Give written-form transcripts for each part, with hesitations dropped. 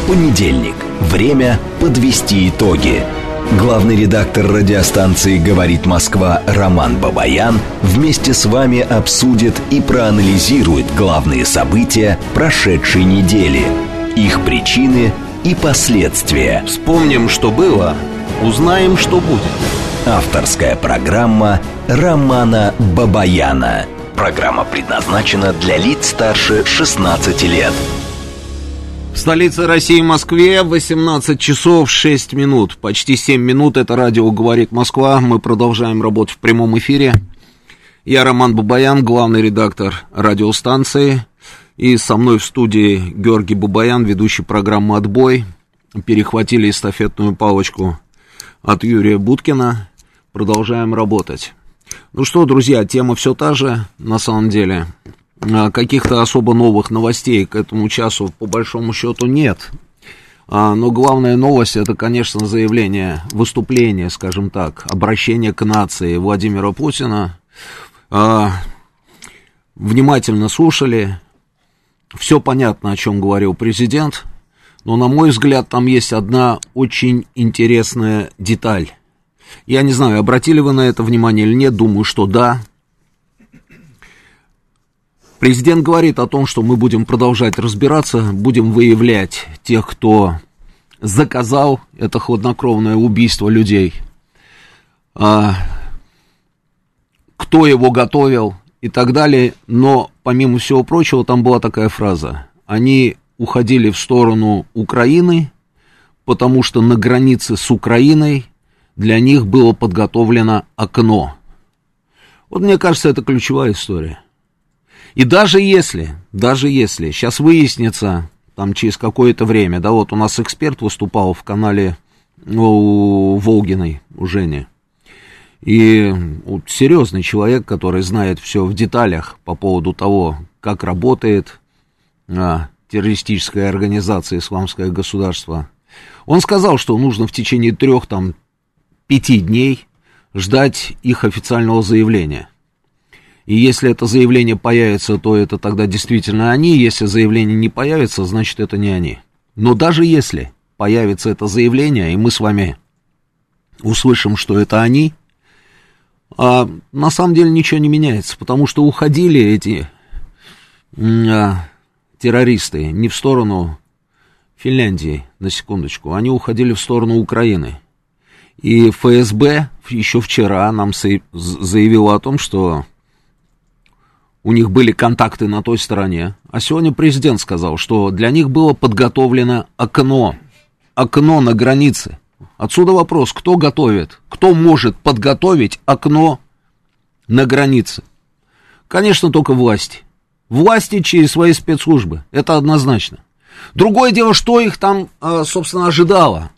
Понедельник. Время подвести итоги. Главный редактор радиостанции «Говорит Москва» Роман Бабаян вместе с вами обсудит и проанализирует главные события прошедшей недели, их причины и последствия. Вспомним, что было, узнаем, что будет. Авторская программа Романа Бабаяна. Программа предназначена для лиц старше 16 лет. В столице России, Москве, 18 часов 6 минут. Почти 7 минут. Это радио «Говорит Москва». Мы продолжаем работать в прямом эфире. Я Роман Бабаян, главный редактор радиостанции. И со мной в студии Георгий Бабаян, ведущий программы «Отбой». Перехватили эстафетную палочку от Юрия Буткина. Продолжаем работать. Ну что, друзья, тема все та же, на самом деле. Каких-то особо новых новостей к этому часу, по большому счету, нет. Но главная новость, это, конечно, заявление, выступление, скажем так, обращение к нации Владимира Путина. Внимательно слушали. Все понятно, о чем говорил президент. Но, на мой взгляд, там есть одна очень интересная деталь. Я не знаю, обратили вы на это внимание или нет, думаю, что да. Президент говорит о том, что мы будем продолжать разбираться, будем выявлять тех, кто заказал это хладнокровное убийство людей, кто его готовил и так далее. Но, помимо всего прочего, там была такая фраза. Они уходили в сторону Украины, потому что на границе с Украиной для них было подготовлено окно. Вот мне кажется, это ключевая история. И даже если, сейчас выяснится, там через какое-то время, да, вот у нас эксперт выступал в канале у Волгиной, у Жени, и вот серьезный человек, который знает все в деталях по поводу того, как работает террористическая организация «Исламское государство», он сказал, что нужно в течение 3-5 дней ждать их официального заявления. И если это заявление появится, то это тогда действительно они. Если заявление не появится, значит, это не они. Но даже если появится это заявление, и мы с вами услышим, что это они, на самом деле ничего не меняется, потому что уходили эти террористы не в сторону Финляндии, на секундочку, они уходили в сторону Украины. И ФСБ еще вчера нам заявило о том, что у них были контакты на той стороне, а сегодня президент сказал, что для них было подготовлено окно на границе. Отсюда вопрос, кто готовит, кто может подготовить окно на границе? Конечно, только власти. Власти через свои спецслужбы, это однозначно. Другое дело, что их там, собственно, ожидало.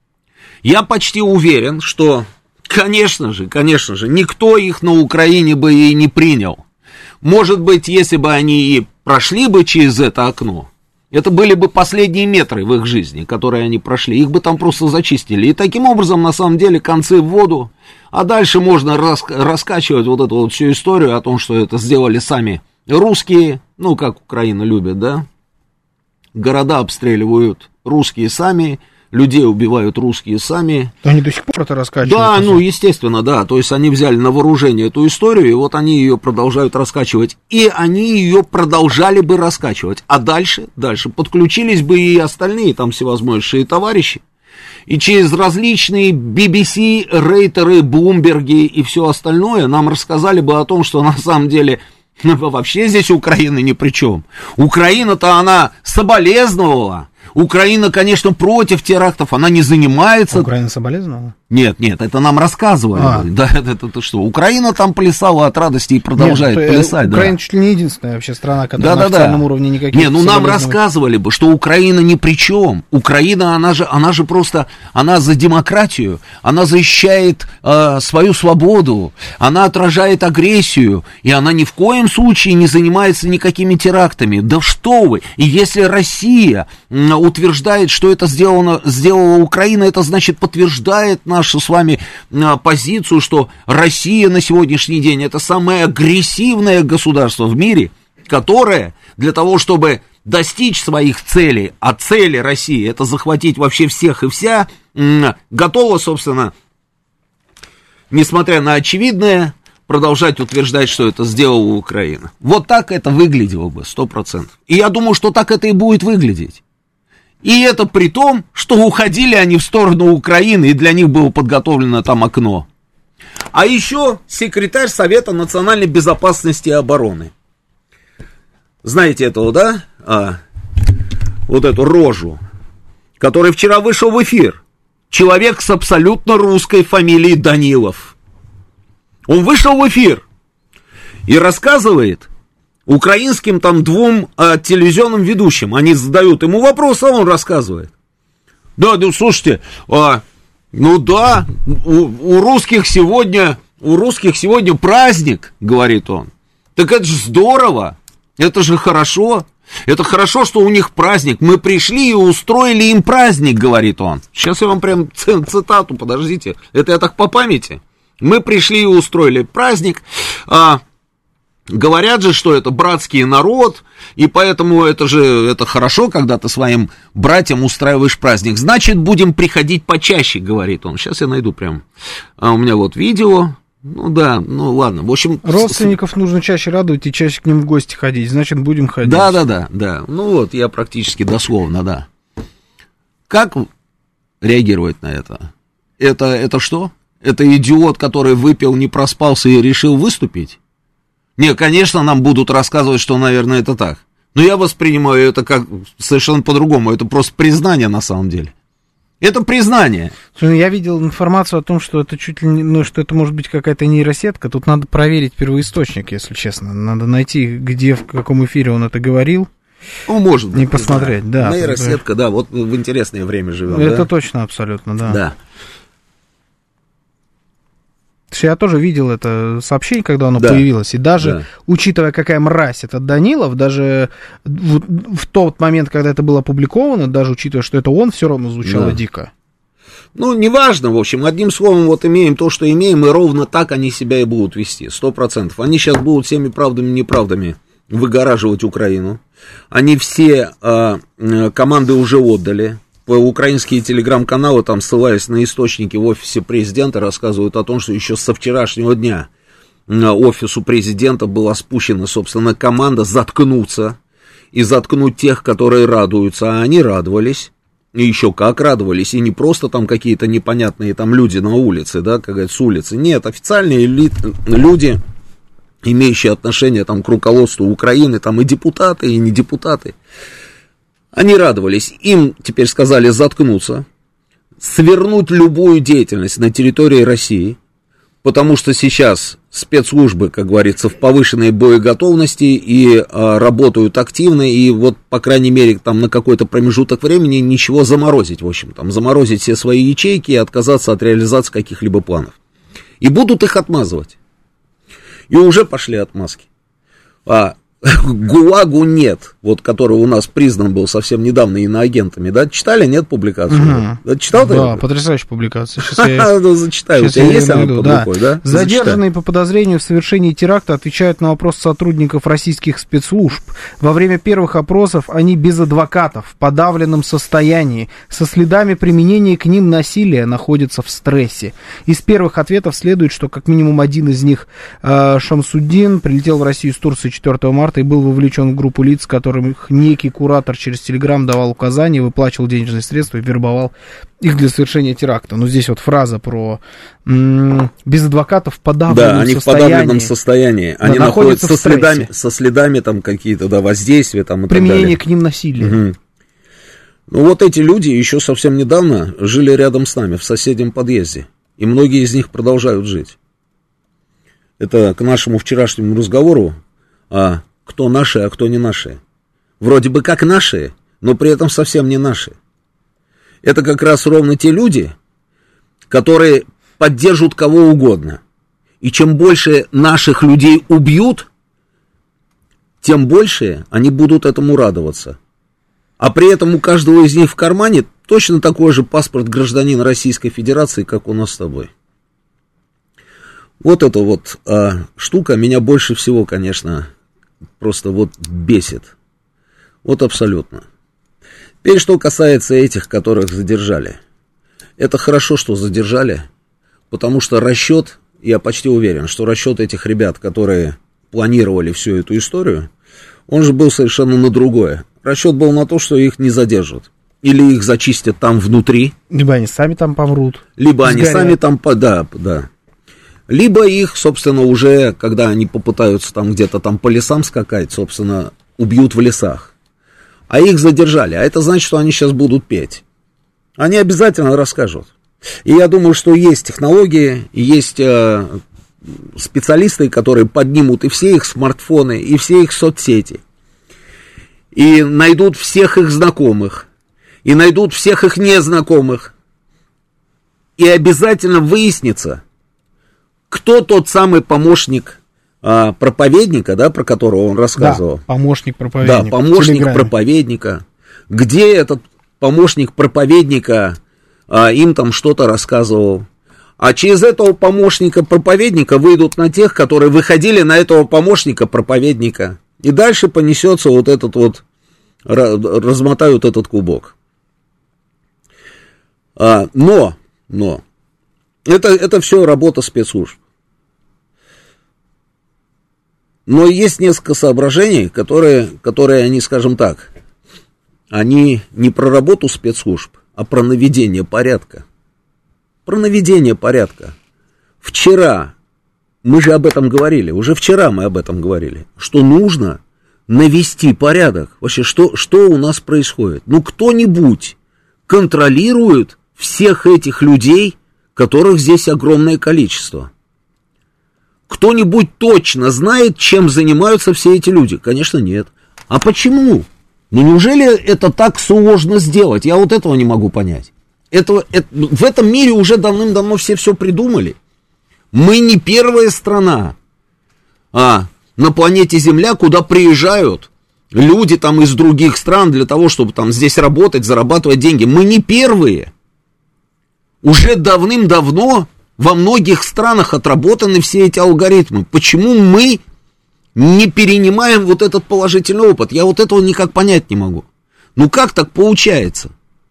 Я почти уверен, что, конечно же, никто их на Украине бы и не принял. Может быть, если бы они и прошли бы через это окно, это были бы последние метры в их жизни, которые они прошли, их бы там просто зачистили. И таким образом, на самом деле, концы в воду, а дальше можно раскачивать вот эту вот всю историю о том, что это сделали сами русские, ну, как Украина любит, да, города обстреливают русские сами, людей убивают русские сами. То они до сих пор это раскачивают? Да, ну, естественно, да. То есть они взяли на вооружение эту историю, и вот они ее продолжают раскачивать. И они ее продолжали бы раскачивать. А дальше подключились бы и остальные там всевозможные товарищи. И через различные BBC, Рейтеры, Блумберги и все остальное нам рассказали бы о том, что на самом деле вообще здесь Украина ни при чем. Украина-то она соболезновала. Украина, конечно, против терактов, она не занимается... Украина соболезновала? Нет, это нам рассказывали. Да, это что, Украина там плясала от радости и продолжает плясать. Украина чуть ли не единственная вообще страна, которая на официальном уровне никаких... Не, ну нам рассказывали бы, что Украина ни при чем. Украина, она же просто, она за демократию, она защищает свою свободу, она отражает агрессию, и она ни в коем случае не занимается никакими терактами. Да что вы! И если Россия утверждает, что это сделала Украина, это значит подтверждает нашу с вами позицию, что Россия на сегодняшний день это самое агрессивное государство в мире, которое для того, чтобы достичь своих целей, а цели России это захватить вообще всех и вся, готова, собственно, несмотря на очевидное, продолжать утверждать, что это сделала Украина. Вот так это выглядело бы, 100%. И я думаю, что так это и будет выглядеть. И это при том, что уходили они в сторону Украины, и для них было подготовлено там окно. А еще секретарь Совета национальной безопасности и обороны. Знаете этого, да? Вот эту рожу, который вчера вышел в эфир. Человек с абсолютно русской фамилией Данилов. Он вышел в эфир и рассказывает украинским там двум телевизионным ведущим. Они задают ему вопрос, а он рассказывает. Да, ну слушайте, ну да, у русских сегодня праздник, говорит он. Так это же здорово, это же хорошо. Это хорошо, что у них праздник. Мы пришли и устроили им праздник, говорит он. Сейчас я вам прям цитату, подождите. Это я так по памяти. Мы пришли и устроили праздник. Говорят же, что это братский народ, и поэтому это хорошо, когда ты своим братьям устраиваешь праздник. Значит, будем приходить почаще, говорит он. Сейчас я найду прям. У меня вот видео. Ну да, ну ладно. В общем, родственников нужно чаще радовать и чаще к ним в гости ходить. Значит, будем ходить. Да. Ну вот, я практически дословно, да. Как реагировать на это? Это что? Это идиот, который выпил, не проспался и решил выступить? Не, конечно, нам будут рассказывать, что, наверное, это так. Но я воспринимаю это как совершенно по-другому. Это просто признание на самом деле. Это признание. Я видел информацию о том, что это чуть ли не, ну, что это может быть какая-то нейросетка. Тут надо проверить первоисточник, если честно. Надо найти, где, в каком эфире он это говорил. Ну, может быть. И посмотреть, да. Нейросетка, да, вот в интересное время живем. Это да? точно, абсолютно, да. Да. Я тоже видел это сообщение, когда оно появилось, и даже, учитывая, какая мразь этот Данилов, даже в тот момент, когда это было опубликовано, даже учитывая, что это он, все равно звучало дико. Ну, неважно, в общем, одним словом, вот имеем то, что имеем, и ровно так они себя и будут вести, 100%. Они сейчас будут всеми правдами и неправдами выгораживать Украину. Они все команды уже отдали. Украинские телеграм-каналы, там, ссылаясь на источники в офисе президента, рассказывают о том, что еще со вчерашнего дня офису президента была спущена, собственно, команда заткнуться и заткнуть тех, которые радуются, а они радовались, и еще как радовались, и не просто там какие-то непонятные там люди на улице, да, как говорят, с улицы, нет, официальные люди, имеющие отношение там к руководству Украины, там и депутаты, и не депутаты. Они радовались, им теперь сказали заткнуться, свернуть любую деятельность на территории России, потому что сейчас спецслужбы, как говорится, в повышенной боеготовности и работают активно, и вот, по крайней мере, там на какой-то промежуток времени ничего заморозить, в общем, там заморозить все свои ячейки и отказаться от реализации каких-либо планов. И будут их отмазывать. И уже пошли отмазки. ГУЛАГу нет, вот который у нас признан был совсем недавно иноагентами, да? Читали, нет, публикацию? Да, читал ты? Да, потрясающая публикация. Сейчас я зачитаю. У тебя есть она под рукой, да? Задержанные по подозрению в совершении теракта отвечают на вопрос сотрудников российских спецслужб. Во время первых опросов они без адвокатов, в подавленном состоянии, со следами применения к ним насилия, находятся в стрессе. Из первых ответов следует, что как минимум один из них, Шамсуддин, прилетел в Россию из Турции 4 марта и был вовлечен в группу лиц, которым некий куратор через Телеграм давал указания, выплачивал денежные средства и вербовал их для совершения теракта. Но здесь вот фраза про без адвокатов в подавленном состоянии. Да, они в подавленном состоянии. Они находятся со следами там какие-то, да, воздействия там и применение так далее. К ним насилия. Угу. Ну вот эти люди еще совсем недавно жили рядом с нами, в соседнем подъезде. И многие из них продолжают жить. Это к нашему вчерашнему разговору, кто наши, а кто не наши. Вроде бы как наши, но при этом совсем не наши. Это как раз ровно те люди, которые поддержат кого угодно. И чем больше наших людей убьют, тем больше они будут этому радоваться. А при этом у каждого из них в кармане точно такой же паспорт гражданина Российской Федерации, как у нас с тобой. Вот эта вот штука меня больше всего, конечно, просто вот бесит. Вот абсолютно. Теперь, что касается этих, которых задержали. Это хорошо, что задержали, потому что расчет, я почти уверен, что расчет этих ребят, которые планировали всю эту историю, он же был совершенно на другое. Расчет был на то, что их не задержат. Или их зачистят там внутри. Либо они сами там помрут. Либо они сами там, да. Либо их, собственно, уже, когда они попытаются там где-то там по лесам скакать, собственно, убьют в лесах. А их задержали. А это значит, что они сейчас будут петь. Они обязательно расскажут. И я думаю, что есть технологии, есть специалисты, которые поднимут и все их смартфоны, и все их соцсети. И найдут всех их знакомых. И найдут всех их незнакомых. И обязательно выяснится, кто тот самый помощник проповедника, да, про которого он рассказывал. Да, помощник проповедника. Да, помощник проповедника. Где этот помощник проповедника им там что-то рассказывал. А через этого помощника проповедника выйдут на тех, которые выходили на этого помощника проповедника. И дальше понесется вот этот вот, размотают этот клубок. Но, это все работа спецслужб. Но есть несколько соображений, которые они, скажем так, они не про работу спецслужб, а про наведение порядка. Про наведение порядка. Вчера, мы же об этом говорили, уже вчера мы об этом говорили, что нужно навести порядок. Вообще, что у нас происходит? Ну, кто-нибудь контролирует всех этих людей, которых здесь огромное количество. Кто-нибудь точно знает, чем занимаются все эти люди? Конечно, нет. А почему? Ну, неужели это так сложно сделать? Я вот этого не могу понять. В этом мире уже давным-давно все придумали. Мы не первая страна на планете Земля, куда приезжают люди там из других стран для того, чтобы там здесь работать, зарабатывать деньги. Мы не первые. Уже давным-давно во многих странах отработаны все эти алгоритмы. Почему мы не перенимаем вот этот положительный опыт? Я вот этого никак понять не могу. Ну как так получается?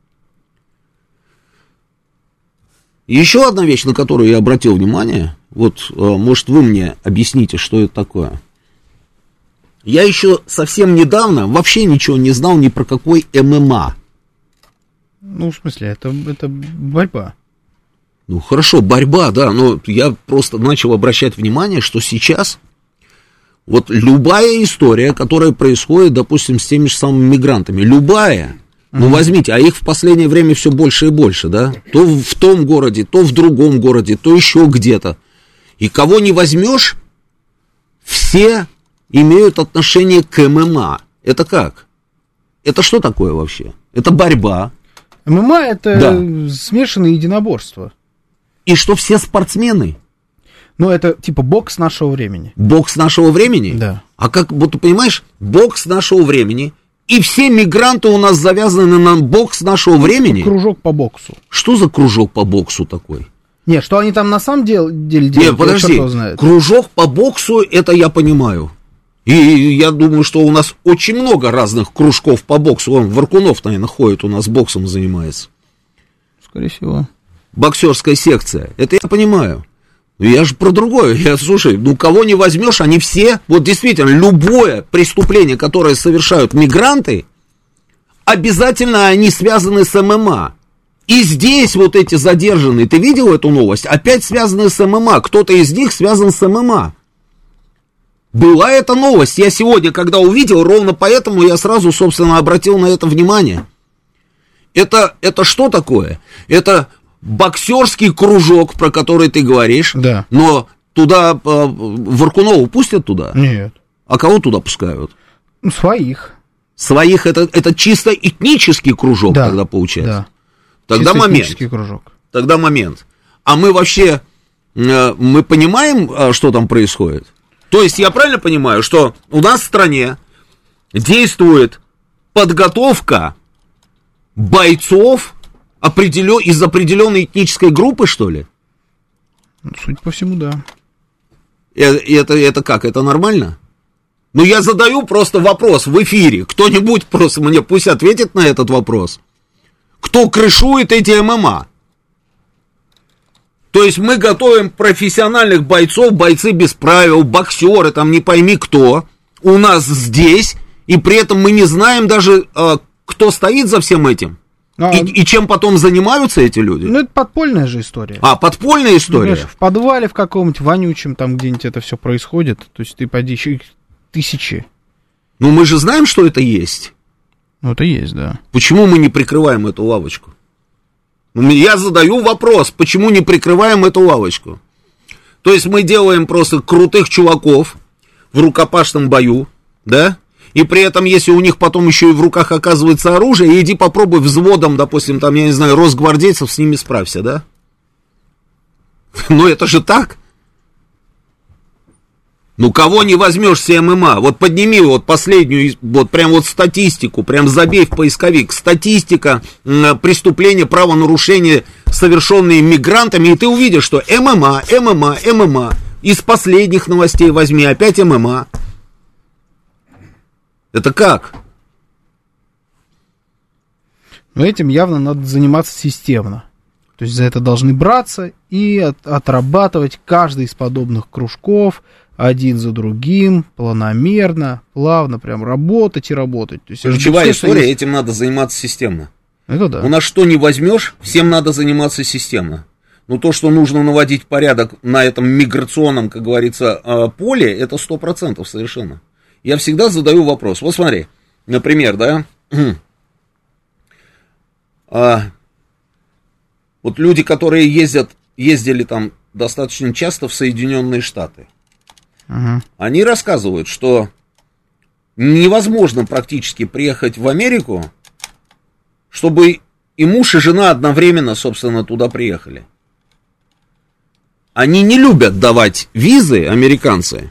Еще одна вещь, на которую я обратил внимание, вот, может, вы мне объясните, что это такое. Я еще совсем недавно вообще ничего не знал ни про какой ММА. Ну, в смысле, это борьба. Ну, хорошо, борьба, да, но я просто начал обращать внимание, что сейчас вот любая история, которая происходит, допустим, с теми же самыми мигрантами, любая, ну, возьмите, а их в последнее время все больше и больше, да, то в том городе, то в другом городе, то еще где-то, и кого не возьмешь, все имеют отношение к ММА. Это как? Это что такое вообще? Это борьба. ММА — это смешанное единоборство. И что все спортсмены? Ну, это типа бокс нашего времени. Бокс нашего времени? Да. А как, вот ты понимаешь, бокс нашего времени, и все мигранты у нас завязаны на бокс нашего времени? Кружок по боксу. Что за кружок по боксу такой? Нет, что они там на самом деле делают? Нет, подожди, кружок по боксу, это я понимаю. И я думаю, что у нас очень много разных кружков по боксу. Вон, Варкунов, наверное, ходит, у нас боксом занимается. Скорее всего. Боксерская секция, это я понимаю. Но я же про другое. Слушай, ну кого не возьмешь, они все, вот действительно, любое преступление, которое совершают мигранты, обязательно они связаны с ММА. И здесь вот эти задержанные, ты видел эту новость? Опять связаны с ММА. Кто-то из них связан с ММА. Была эта новость. Я сегодня, когда увидел, ровно поэтому я сразу, собственно, обратил на это внимание. Это что такое? Это боксерский кружок, про который ты говоришь. Да. Но туда Варкунову пустят туда? Нет. А кого туда пускают? Ну, своих. Своих, это чисто этнический кружок, да, тогда получается. Да. Тогда момент. Кружок. Тогда момент. А мы вообще, мы понимаем, что там происходит? То есть я правильно понимаю, что у нас в стране действует подготовка бойцов из определенной этнической группы, что ли? Судя по всему, да. Это как? Это нормально? Ну, я задаю просто вопрос в эфире. Кто-нибудь просто мне пусть ответит на этот вопрос. Кто крышует эти ММА? То есть мы готовим профессиональных бойцов, бойцы без правил, боксеры, там не пойми кто, у нас здесь, и при этом мы не знаем даже, кто стоит за всем этим. И чем потом занимаются эти люди? Ну, это подпольная же история. Подпольная история? В подвале в каком-нибудь вонючем там где-нибудь это все происходит. То есть ты пойди, еще их тысячи. Ну, мы же знаем, что это есть. Ну, это есть, да. Почему мы не прикрываем эту лавочку? Я задаю вопрос, почему не прикрываем эту лавочку? То есть мы делаем просто крутых чуваков в рукопашном бою, да? И при этом, если у них потом еще и в руках оказывается оружие, иди попробуй взводом, допустим, там, я не знаю, росгвардейцев, с ними справься, да? Ну, это же так. Ну, кого не возьмешь с ММА? Вот подними вот последнюю, вот прям вот статистику, прям забей в поисковик. Статистика преступления, правонарушения, совершенные мигрантами, и ты увидишь, что ММА. Из последних новостей возьми опять ММА. Это как? Но этим явно надо заниматься системно. То есть за это должны браться и отрабатывать каждый из подобных кружков один за другим, планомерно, плавно, прям работать и работать. То есть, ключевая история, этим надо заниматься системно. Это да. У нас что не возьмешь, всем надо заниматься системно. Но то, что нужно наводить порядок на этом миграционном, как говорится, поле, это 100% совершенно. Я всегда задаю вопрос. Вот смотри, например, да, вот люди, которые ездили там достаточно часто в Соединенные Штаты, они рассказывают, что невозможно практически приехать в Америку, чтобы и муж, и жена одновременно, собственно, туда приехали. Они не любят давать визы, американцы,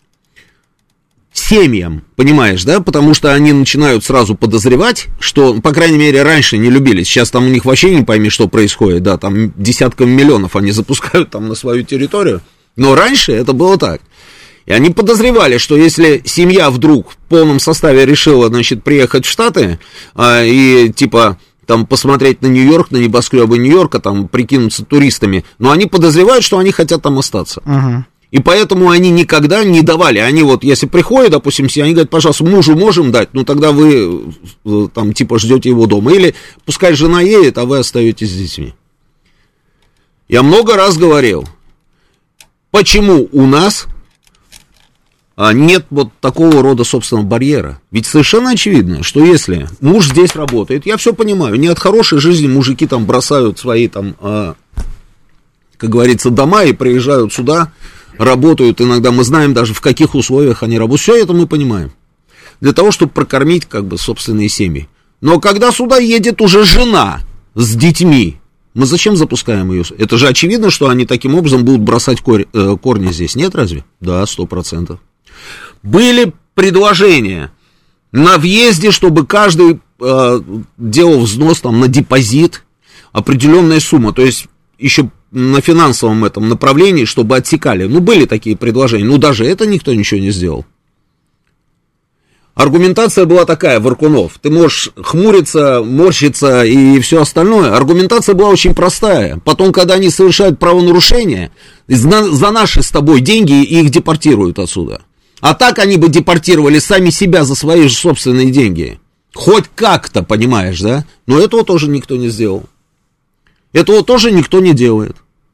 семьям, понимаешь, да, потому что они начинают сразу подозревать, что, по крайней мере, раньше не любили, сейчас там у них вообще не пойми, что происходит, да, там десятками миллионов они запускают там на свою территорию, но раньше это было так. И они подозревали, что если семья вдруг в полном составе решила, значит, приехать в Штаты и, типа, там, посмотреть на Нью-Йорк, на небоскребы Нью-Йорка, там, прикинуться туристами, но они подозревают, что они хотят там остаться. И поэтому они никогда не давали. Они вот, если приходят, допустим, они говорят, пожалуйста, мужу можем дать, ну, тогда вы, там, типа, ждете его дома. Или пускай жена едет, а вы остаетесь с детьми. Я много раз говорил, почему у нас нет вот такого рода, собственно, барьера. Ведь совершенно очевидно, что если муж здесь работает, я все понимаю, не от хорошей жизни мужики там бросают свои там, как говорится, дома и приезжают сюда, работают, иногда мы знаем даже в каких условиях они работают, все это мы понимаем. Для того, чтобы прокормить, как бы, собственные семьи. Но когда сюда едет уже жена с детьми, мы зачем запускаем ее? Это же очевидно, что они таким образом будут бросать корни здесь, нет разве? Да, 100%. Были предложения на въезде, чтобы каждый делал взнос там на депозит, определенная сумма, то есть еще на финансовом этом направлении, чтобы отсекали. Ну, были такие предложения, но даже это никто ничего не сделал. Аргументация была такая, Варкунов, ты можешь хмуриться, морщиться и все остальное. Аргументация была очень простая. Потом, когда они совершают правонарушения, за наши с тобой деньги их депортируют отсюда. А так они бы депортировали сами себя за свои же собственные деньги. Хоть как-то, понимаешь, да? Но этого тоже никто не сделал. Этого тоже никто не делает.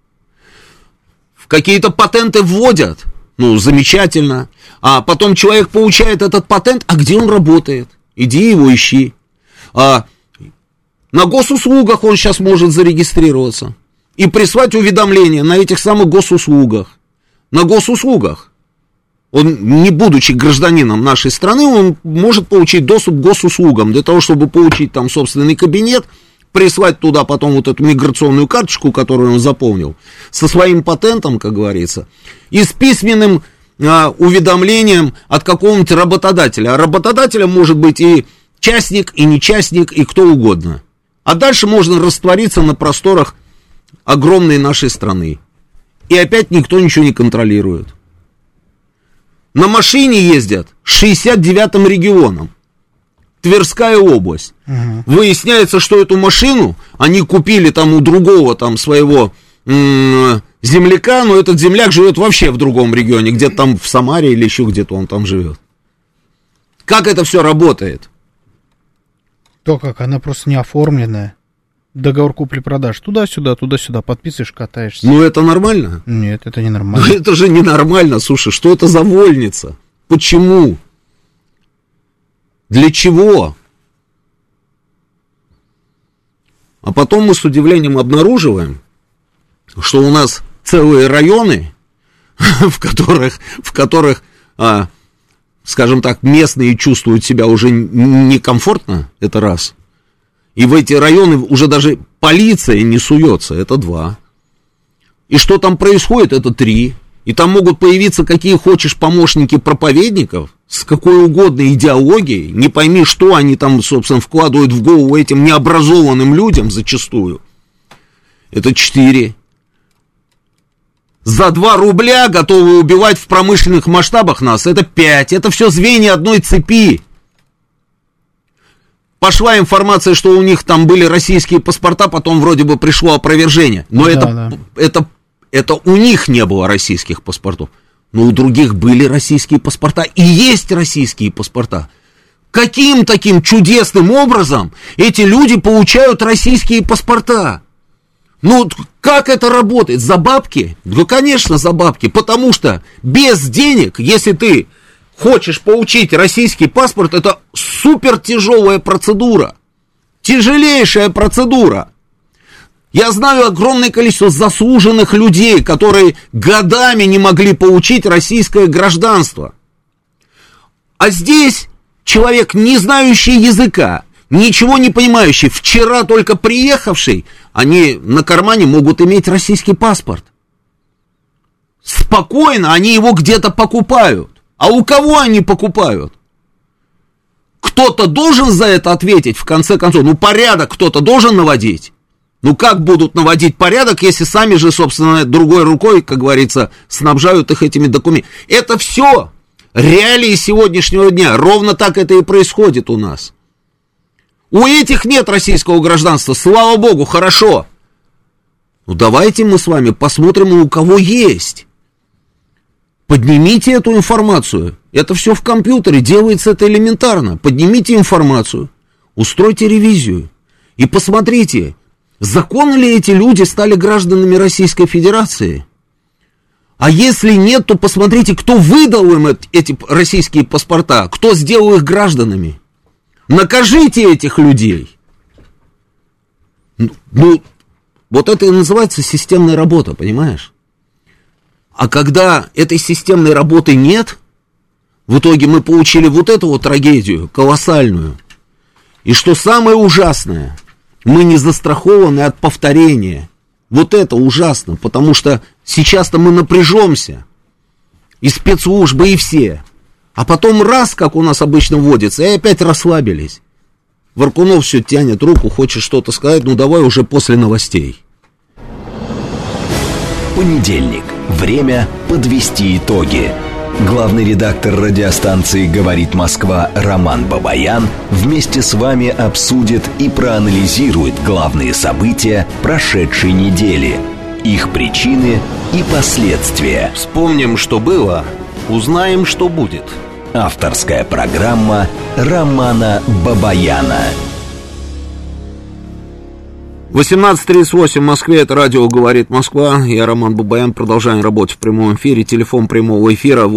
Какие-то патенты вводят. Ну, замечательно. А потом человек получает этот патент, а где он работает? Иди его ищи. На госуслугах он сейчас может зарегистрироваться и прислать уведомления на этих самых госуслугах. На госуслугах. Он, не будучи гражданином нашей страны, он может получить доступ к госуслугам для того, чтобы получить там собственный кабинет, прислать туда потом вот эту миграционную карточку, которую он заполнил, со своим патентом, как говорится, и с письменным уведомлением от какого-нибудь работодателя. А работодателем может быть и частник, и нечастник, и кто угодно. А дальше можно раствориться на просторах огромной нашей страны. И опять никто ничего не контролирует. На машине ездят, 69-м регионом. Тверская область. Выясняется, что эту машину они купили там у другого там своего земляка, но этот земляк живет вообще в другом регионе, где-то там в Самаре или еще где-то он там живет. Как это все работает? То, как она просто не оформленная. Договор купли-продаж. Туда-сюда, туда-сюда. Подписываешь, катаешься. Ну, это нормально? Нет, это не нормально. Ну, это же ненормально, слушай. Что это за вольница? Почему? Для чего? А потом мы с удивлением обнаруживаем, что у нас целые районы, в которых, скажем так, местные чувствуют себя уже некомфортно, это раз. И в эти районы уже даже полиция не суется, это два. И что там происходит, это три. И там могут появиться какие хочешь помощники проповедников, с какой угодно идеологией, не пойми, что они там, собственно, вкладывают в голову этим необразованным людям зачастую. Это 4. За 2 рубля готовы убивать в промышленных масштабах нас, это 5. Это все звенья одной цепи. Пошла информация, что у них там были российские паспорта, потом вроде бы пришло опровержение. Но да, это у них не было российских паспортов. Но у других были российские паспорта. И есть российские паспорта. Каким таким чудесным образом эти люди получают российские паспорта? Ну, как это работает? За бабки? Ну, конечно, за бабки. Потому что без денег, если ты хочешь получить российский паспорт, это супер тяжелая процедура. Тяжелейшая процедура. Я знаю огромное количество заслуженных людей, которые годами не могли получить российское гражданство. А здесь человек, не знающий языка, ничего не понимающий, вчера только приехавший, они на кармане могут иметь российский паспорт. Спокойно они его где-то покупают. А у кого они покупают? Кто-то должен за это ответить, в конце концов. Ну, порядок кто-то должен наводить. Ну, как будут наводить порядок, если сами же, собственно, другой рукой, как говорится, снабжают их этими документами? Это все реалии сегодняшнего дня. Ровно так это и происходит у нас. У этих нет российского гражданства, слава богу, хорошо. Ну, давайте мы с вами посмотрим, у кого есть. Поднимите эту информацию. Это все в компьютере, делается это элементарно. Поднимите информацию, устройте ревизию и посмотрите, законно ли эти люди стали гражданами Российской Федерации. А если нет, то посмотрите, кто выдал им эти российские паспорта, кто сделал их гражданами. Накажите этих людей. Ну, вот это и называется системная работа, понимаешь? А когда этой системной работы нет, в итоге мы получили вот эту вот трагедию колоссальную. И что самое ужасное, мы не застрахованы от повторения. Вот это ужасно, потому что сейчас-то мы напряжемся, и спецслужбы, и все. А потом раз, как у нас обычно водится, и опять расслабились. Варкунов все тянет руку, хочет что-то сказать, ну давай уже после новостей. Понедельник. Время подвести итоги. Главный редактор радиостанции «Говорит Москва» Роман Бабаян вместе с вами обсудит и проанализирует главные события прошедшей недели, их причины и последствия. Вспомним, что было, узнаем, что будет. Авторская программа Романа Бабаяна. 18:38 в Москве, это радио «Говорит Москва». Я Роман Бабаян, продолжаем работать в прямом эфире. Телефон прямого эфира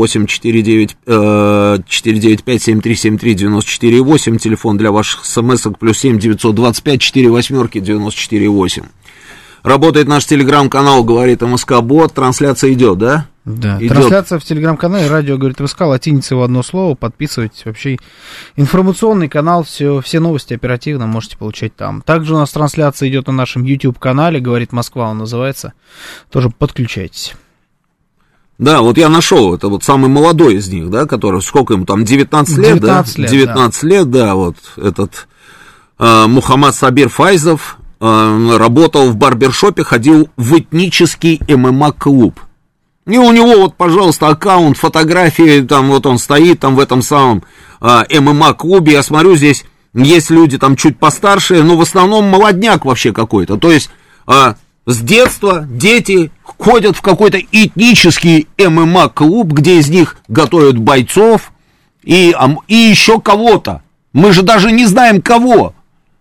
8-495-7373-94-8. Телефон для ваших смс-ок +7 925 48 94 Работает наш телеграм-канал «Говорит МСК Бот». Трансляция идет, да? Да, идет. Трансляция в телеграм-канале «Радио говорит МСК», латиница в одно слово. Подписывайтесь. Вообще информационный канал, все новости оперативно можете получать там. Также у нас трансляция идет на нашем YouTube-канале «Говорит Москва», он называется. Тоже подключайтесь. Да, вот я нашел, это вот самый молодой из них, да, который, сколько ему там, 19 лет, 19 да? лет, 19 лет, да, вот этот Мухаммад Сабир Файзов работал в барбершопе, ходил в этнический ММА-клуб. И у него вот, пожалуйста, аккаунт, фотографии, там вот он стоит там в этом самом ММА-клубе. Я смотрю, здесь есть люди там чуть постарше, но в основном молодняк вообще какой-то. То есть с детства дети ходят в какой-то этнический ММА-клуб, где из них готовят бойцов и еще кого-то. Мы же даже не знаем кого.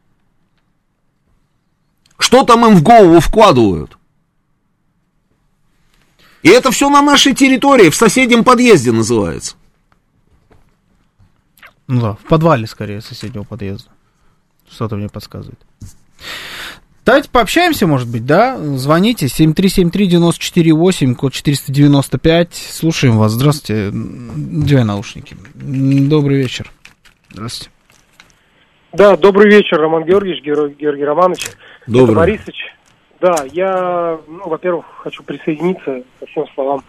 Что там им в голову вкладывают? И это все на нашей территории, в соседнем подъезде называется. Ну да, в подвале, скорее, соседнего подъезда. Что-то мне подсказывает. Давайте пообщаемся, может быть, да? Звоните, 7373948, код 495. Слушаем вас. Здравствуйте. Где наушники? Добрый вечер. Здравствуйте. Да, добрый вечер, Роман Георгиевич, Георгий Романович. Добрый. Это Борисович. Да, я, во-первых, хочу присоединиться ко всем словам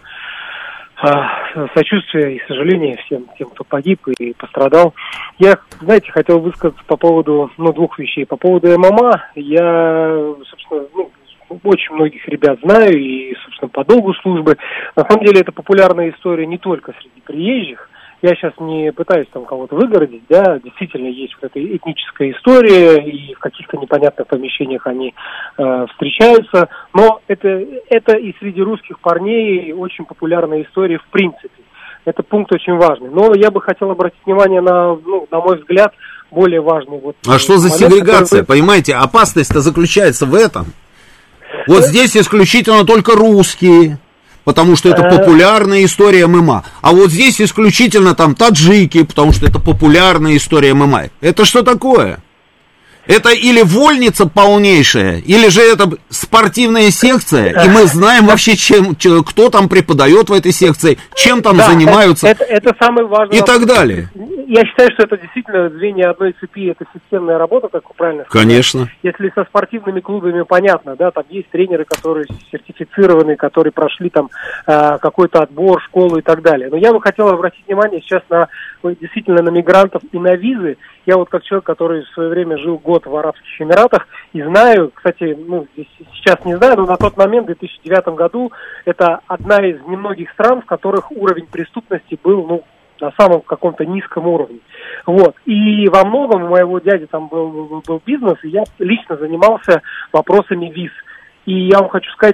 сочувствия и сожаления всем тем, кто погиб и пострадал. Я, знаете, хотел высказаться по поводу, двух вещей. По поводу ММА, я, собственно, очень многих ребят знаю и, собственно, по долгу службы. На самом деле, это популярная история не только среди приезжих. Я сейчас не пытаюсь там кого-то выгородить, да, действительно есть вот эта этническая история, и в каких-то непонятных помещениях они встречаются, но это и среди русских парней очень популярная история в принципе. Это пункт очень важный. Но я бы хотел обратить внимание на мой взгляд, более важный. А что за сегрегация? Понимаете, опасность-то заключается в этом. Вот здесь исключительно только русские. Потому что это популярная история ММА. А вот здесь исключительно там таджики, потому что это популярная история ММА. Это что такое? Это или вольница полнейшая, или же это спортивная секция, и мы знаем вообще, кто там преподает в этой секции, чем там занимаются, это самый важный и так далее. Я считаю, что это действительно звенья одной цепи, это системная работа, как вы правильно сказали. Конечно. Если со спортивными клубами понятно, да, там есть тренеры, которые сертифицированы, которые прошли там какой-то отбор, школу и так далее. Но я бы хотел обратить внимание сейчас действительно на мигрантов и на визы. Я вот как человек, который в свое время жил год в Арабских Эмиратах, и знаю, кстати, сейчас не знаю, но на тот момент, в 2009 году, это одна из немногих стран, в которых уровень преступности был, на самом каком-то низком уровне. Вот. И во многом у моего дяди там был бизнес, и я лично занимался вопросами виз. И я вам хочу сказать,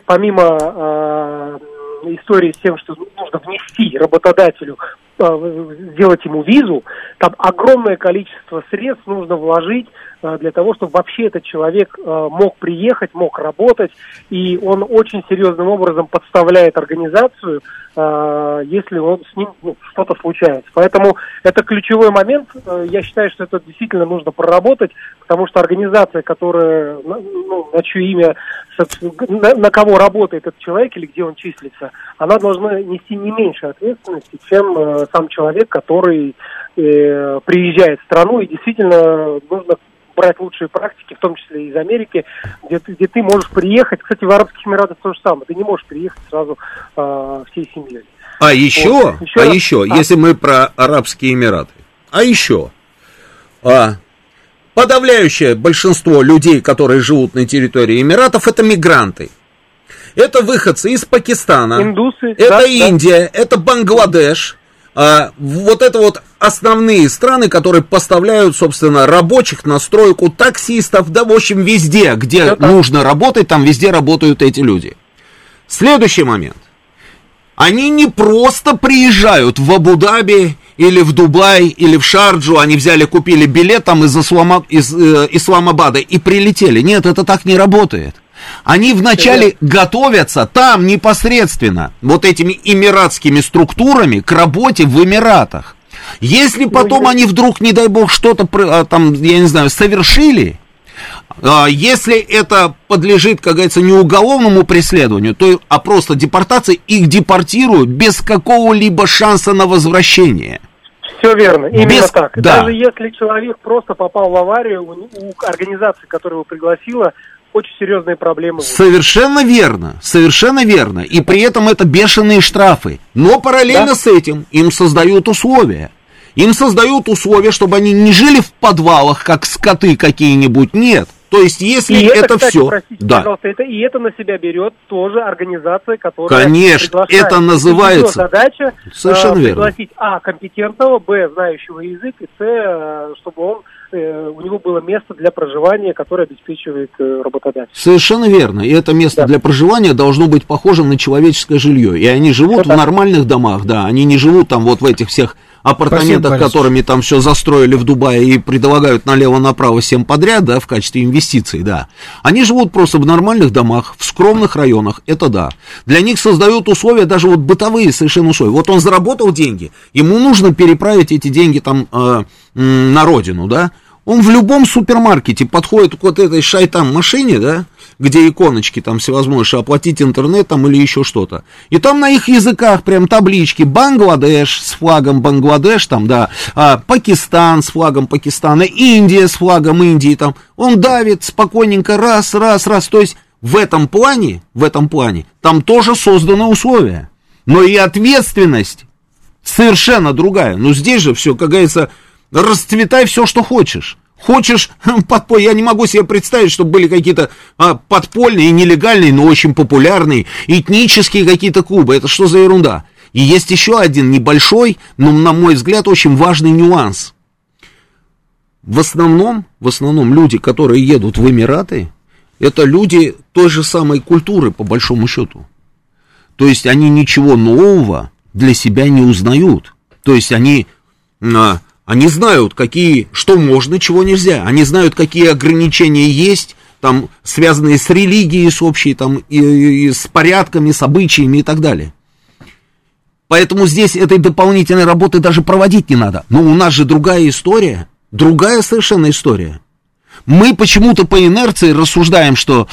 помимо истории с тем, что нужно внести работодателю, сделать ему визу, там огромное количество средств нужно вложить для того, чтобы вообще этот человек мог приехать, мог работать, и он очень серьезным образом подставляет организацию, если с ним что-то случается. Поэтому это ключевой момент. Я считаю, что это действительно нужно проработать, потому что организация, которая, на чье имя, на кого работает этот человек или где он числится, она должна нести не меньше ответственности, чем сам человек, который приезжает в страну, и действительно нужно брать лучшие практики, в том числе из Америки, где ты можешь приехать. Кстати, в Арабских Эмиратах то же самое. Ты не можешь приехать сразу всей семьей. Если мы про Арабские Эмираты. Подавляющее большинство людей, которые живут на территории Эмиратов, это мигранты. Это выходцы из Пакистана, индусы, это Индия, это Бангладеш. Вот это вот основные страны, которые поставляют, собственно, рабочих на стройку, таксистов, да, в общем, везде, где нужно работать, там везде работают эти люди. Следующий момент. Они не просто приезжают в Абу-Даби или в Дубай или в Шарджу, они купили билет там из Исламабада и прилетели. Нет, это так не работает. Они вначале готовятся там непосредственно вот этими эмиратскими структурами к работе в Эмиратах. Если потом они вдруг, не дай бог, что-то там, я не знаю, совершили, если это подлежит, как говорится, не уголовному преследованию, а просто депортации, их депортируют без какого-либо шанса на возвращение. Все верно, именно так. Да. Даже если человек просто попал в аварию, у организации, которая его пригласила, очень серьезные проблемы. Совершенно верно. И при этом это бешеные штрафы. Но параллельно с этим им создают условия. Чтобы они не жили в подвалах, как скоты какие-нибудь. Нет. То есть, если и это кстати, все... Простите, да. пожалуйста, это на себя берет тоже организация, которая... Конечно, это называется... Ее задача пригласить компетентного, знающего язык, и чтобы у него было место для проживания, которое обеспечивает работодатель. Совершенно верно. И это место для проживания должно быть похожим на человеческое жилье. И они живут в нормальных домах, да. Они не живут там вот в этих всех апартаментах, которыми там все застроили в Дубае и предлагают налево-направо всем подряд, да, в качестве инвестиций, да. Они живут просто в нормальных домах, в скромных районах, это да. Для них создают условия, даже вот бытовые совершенно условия. Вот он заработал деньги, ему нужно переправить эти деньги там на родину, да. Он в любом супермаркете подходит к вот этой шайтан-машине, да, где иконочки там всевозможные, оплатить интернет там или еще что-то. И там на их языках прям таблички: Бангладеш с флагом Бангладеш, там, да, Пакистан с флагом Пакистана, Индия с флагом Индии, там. Он давит спокойненько, раз. То есть в этом плане, там тоже созданы условия. Но и ответственность совершенно другая. Но здесь же все, как говорится, расцветай все, что хочешь. Хочешь я не могу себе представить, чтобы были какие-то подпольные, нелегальные, но очень популярные, этнические какие-то клубы. Это что за ерунда? И есть еще один небольшой, но, на мой взгляд, очень важный нюанс. В основном люди, которые едут в Эмираты, это люди той же самой культуры, по большому счету. То есть они ничего нового для себя не узнают. То есть они знают, что можно, чего нельзя. Они знают, какие ограничения есть, там, связанные с религией, с общей, там, и с порядками, с обычаями и так далее. Поэтому здесь этой дополнительной работы даже проводить не надо. Но у нас же другая история, другая совершенно история. Мы почему-то по инерции рассуждаем, что,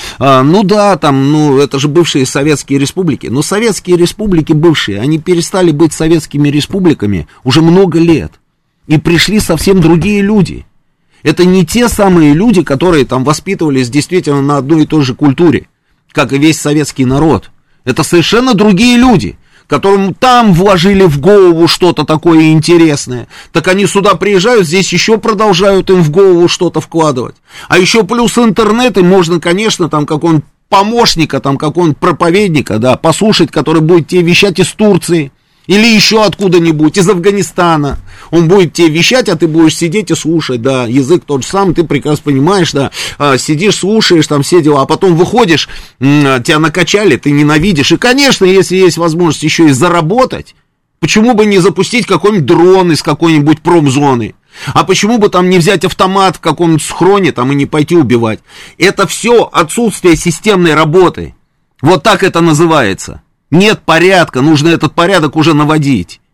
это же бывшие советские республики. Но советские республики бывшие, они перестали быть советскими республиками уже много лет. И пришли совсем другие люди. Это не те самые люди, которые там воспитывались действительно на одной и той же культуре, как и весь советский народ. Это совершенно другие люди, которым там вложили в голову что-то такое интересное. Так они сюда приезжают, здесь еще продолжают им в голову что-то вкладывать. А еще плюс интернет, и можно, конечно, там какого-нибудь помощника, там какого-нибудь проповедника, да, послушать, который будет тебе вещать из Турции. Или еще откуда-нибудь, из Афганистана. Он будет тебе вещать, а ты будешь сидеть и слушать, да, язык тот же самый, ты прекрасно понимаешь, да, сидишь, слушаешь, там все дела, а потом выходишь, тебя накачали, ты ненавидишь. И, конечно, если есть возможность еще и заработать, почему бы не запустить какой-нибудь дрон из какой-нибудь промзоны? А почему бы там не взять автомат в каком-нибудь схроне там и не пойти убивать? Это все отсутствие системной работы. Вот так это называется. Нет порядка, нужно этот порядок уже наводить.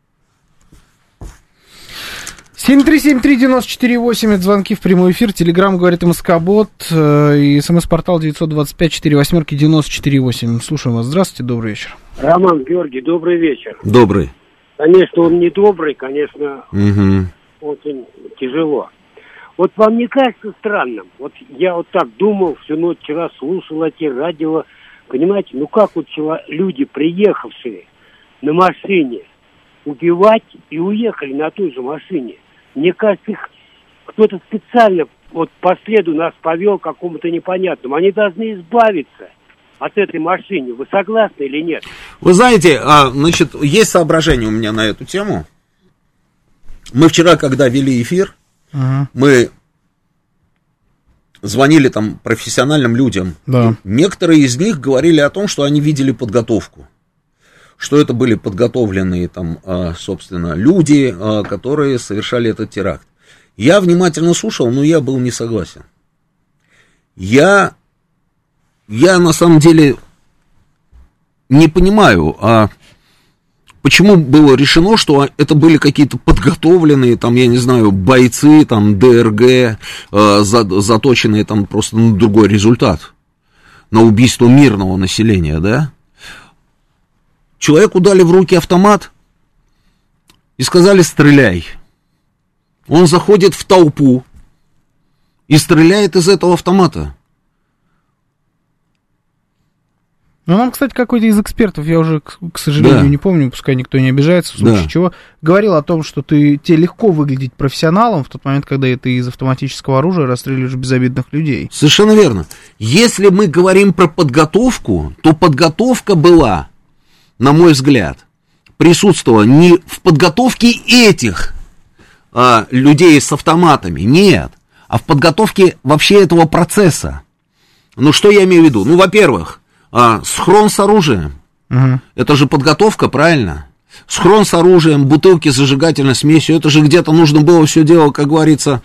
7373948, это звонки в прямой эфир, Телеграм говорит МСК-бот, и СМС-портал 925-48-94-8. Слушаем вас, здравствуйте, добрый вечер. Роман, Георгий, добрый вечер. Добрый. Конечно, он не добрый, конечно, очень тяжело. Вот вам не кажется странным? Вот я вот так думал, всю ночь вчера слушал эти радио. Понимаете, как вот люди, приехавшие на машине, убивать и уехали на той же машине. Мне кажется, их кто-то специально вот по следу нас повел какому-то непонятному. Они должны избавиться от этой машины. Вы согласны или нет? Вы знаете, значит, есть соображение у меня на эту тему. Мы вчера, когда вели эфир, мы звонили там профессиональным людям. Да. Некоторые из них говорили о том, что они видели подготовку. Что это были подготовленные там, собственно, люди, которые совершали этот теракт. Я внимательно слушал, но я был не согласен. Я на самом деле не понимаю, почему было решено, что это были какие-то подготовленные, там, я не знаю, бойцы, там, ДРГ, заточенные там просто на другой результат, на убийство мирного населения, да? Человеку дали в руки автомат и сказали: стреляй. Он заходит в толпу и стреляет из этого автомата. Ну, нам, кстати, какой-то из экспертов, я уже, к сожалению, не помню, пускай никто не обижается, в случае чего, говорил о том, что тебе легко выглядеть профессионалом в тот момент, когда ты из автоматического оружия расстреливаешь безобидных людей. Совершенно верно. Если мы говорим про подготовку, то подготовка была, на мой взгляд, присутствовала не в подготовке этих людей с автоматами, нет, а в подготовке вообще этого процесса. Ну, что я имею в виду? Ну, во-первых, схрон с оружием. Это же подготовка, правильно? Схрон с оружием, бутылки с зажигательной смесью. Это же где-то нужно было все дело, как говорится,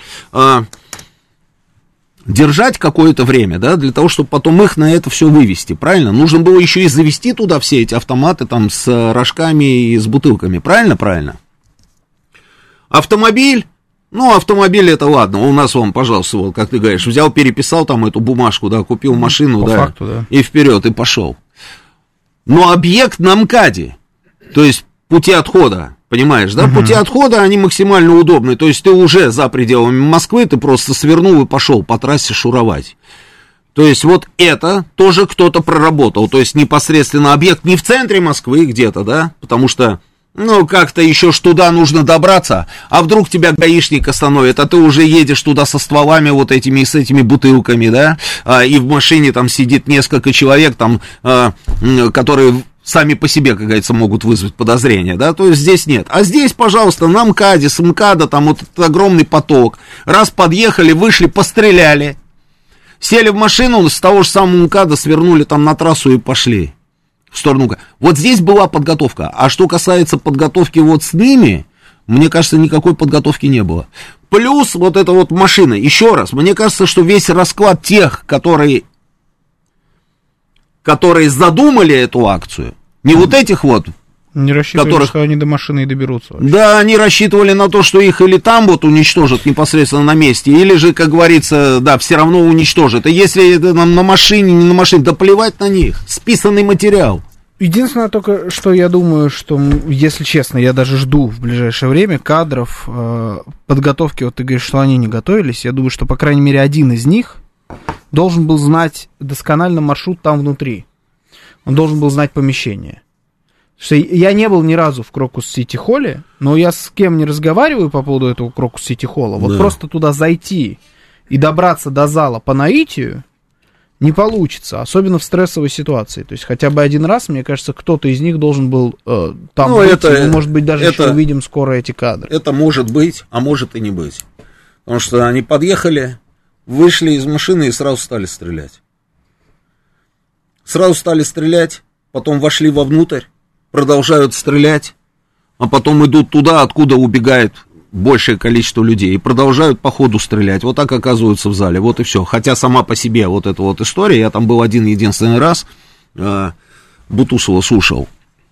держать какое-то время, да, для того, чтобы потом их на это все вывести, правильно? Нужно было еще и завести туда все эти автоматы там с рожками и с бутылками, правильно? Правильно. Автомобиль. Ну, автомобиль это ладно, у нас он, пожалуйста, вот, как ты говоришь, взял, переписал там эту бумажку, да, купил машину, да, факту, да, и вперед, и пошел. Но объект на МКАДе, то есть пути отхода, понимаешь, да, пути отхода, они максимально удобны, то есть ты уже за пределами Москвы, ты просто свернул и пошел по трассе шуровать. То есть вот это тоже кто-то проработал, то есть непосредственно объект не в центре Москвы где-то, да, потому что... Ну, как-то еще ж туда нужно добраться, а вдруг тебя гаишник остановит, а ты уже едешь туда со стволами вот этими и с этими бутылками, да, и в машине там сидит несколько человек, там, которые сами по себе, как говорится, могут вызвать подозрения, да, то есть здесь нет. А здесь, пожалуйста, на МКАДе, с МКАДа там вот этот огромный поток, раз подъехали, вышли, постреляли, сели в машину, с того же самого МКАДа свернули там на трассу и пошли. В сторону. Вот здесь была подготовка. А что касается подготовки вот с ними, мне кажется, никакой подготовки не было. Плюс вот эта вот машина. Еще раз, мне кажется, что весь расклад тех, которые задумали эту акцию, не вот этих вот, не рассчитывали, что они до машины и доберутся. Вообще. Да, они рассчитывали на то, что их или там вот уничтожат непосредственно на месте, или же, как говорится, да, все равно уничтожат. И если это на машине, не на машине, да плевать на них. Списанный материал. Единственное только, что я думаю, что, если честно, я даже жду в ближайшее время кадров подготовки, вот ты говоришь, что они не готовились, я думаю, что, по крайней мере, один из них должен был знать досконально маршрут там внутри. Он должен был знать помещение. Что я не был ни разу в Крокус-Сити-Холле, но я с кем не разговариваю по поводу этого Крокус-Сити-Холла, вот просто туда зайти и добраться до зала по наитию не получится, особенно в стрессовой ситуации. То есть хотя бы один раз, мне кажется, кто-то из них должен был там быть, мы, может быть, даже еще увидим скоро эти кадры. Это может быть, а может и не быть. Потому что они подъехали, вышли из машины и сразу стали стрелять. Сразу стали стрелять, потом вошли вовнутрь, продолжают стрелять, а потом идут туда, откуда убегает большее количество людей, и продолжают по ходу стрелять. Вот так оказываются в зале, вот и все. Хотя сама по себе вот эта вот история, я там был один-единственный раз, Бутусова слушал.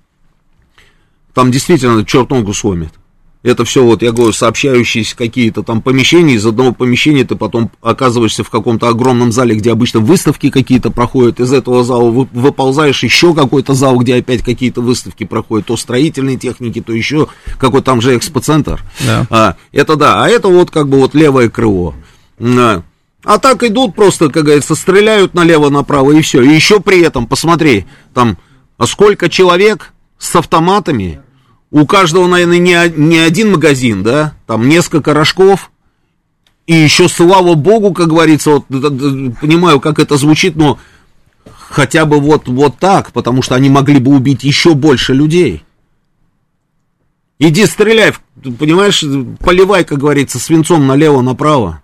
Там действительно черт ногу сломит. Это все, вот я говорю, сообщающиеся какие-то там помещения, из одного помещения ты потом оказываешься в каком-то огромном зале, где обычно выставки какие-то проходят, из этого зала выползаешь еще какой-то зал, где опять какие-то выставки проходят, то строительные техники, то еще какой-то там же экспоцентр. Да. Это да, а это вот как бы вот левое крыло. А так идут просто, как говорится, стреляют налево-направо и все. И еще при этом, посмотри, там сколько человек с автоматами. У каждого, наверное, не один магазин, да, там несколько рожков, и еще, слава богу, как говорится, вот, понимаю, как это звучит, но хотя бы вот так, потому что они могли бы убить еще больше людей. Иди стреляй, понимаешь, поливай, как говорится, свинцом налево-направо.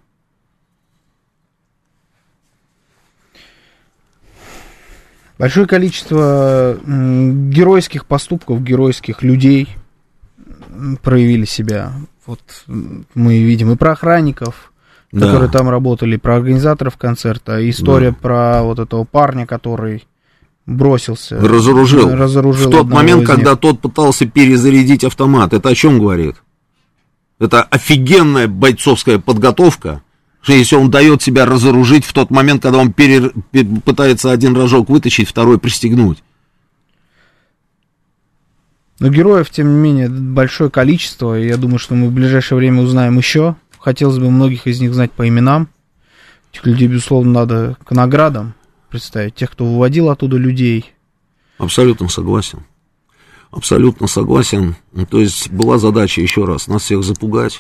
Большое количество геройских поступков, геройских людей проявили себя. Вот мы видим и про охранников, которые там работали, про организаторов концерта, история про вот этого парня, который бросился. Разоружил в тот момент, когда тот пытался перезарядить автомат. Это о чем говорит? Это офигенная бойцовская подготовка. Что если он дает себя разоружить в тот момент, когда он пытается один рожок вытащить, второй пристегнуть. Но героев, тем не менее, большое количество, и я думаю, что мы в ближайшее время узнаем еще. Хотелось бы многих из них знать по именам. Этих людей, безусловно, надо к наградам представить. Тех, кто выводил оттуда людей, Абсолютно согласен. Абсолютно согласен. То есть была задача, еще раз, нас всех запугать.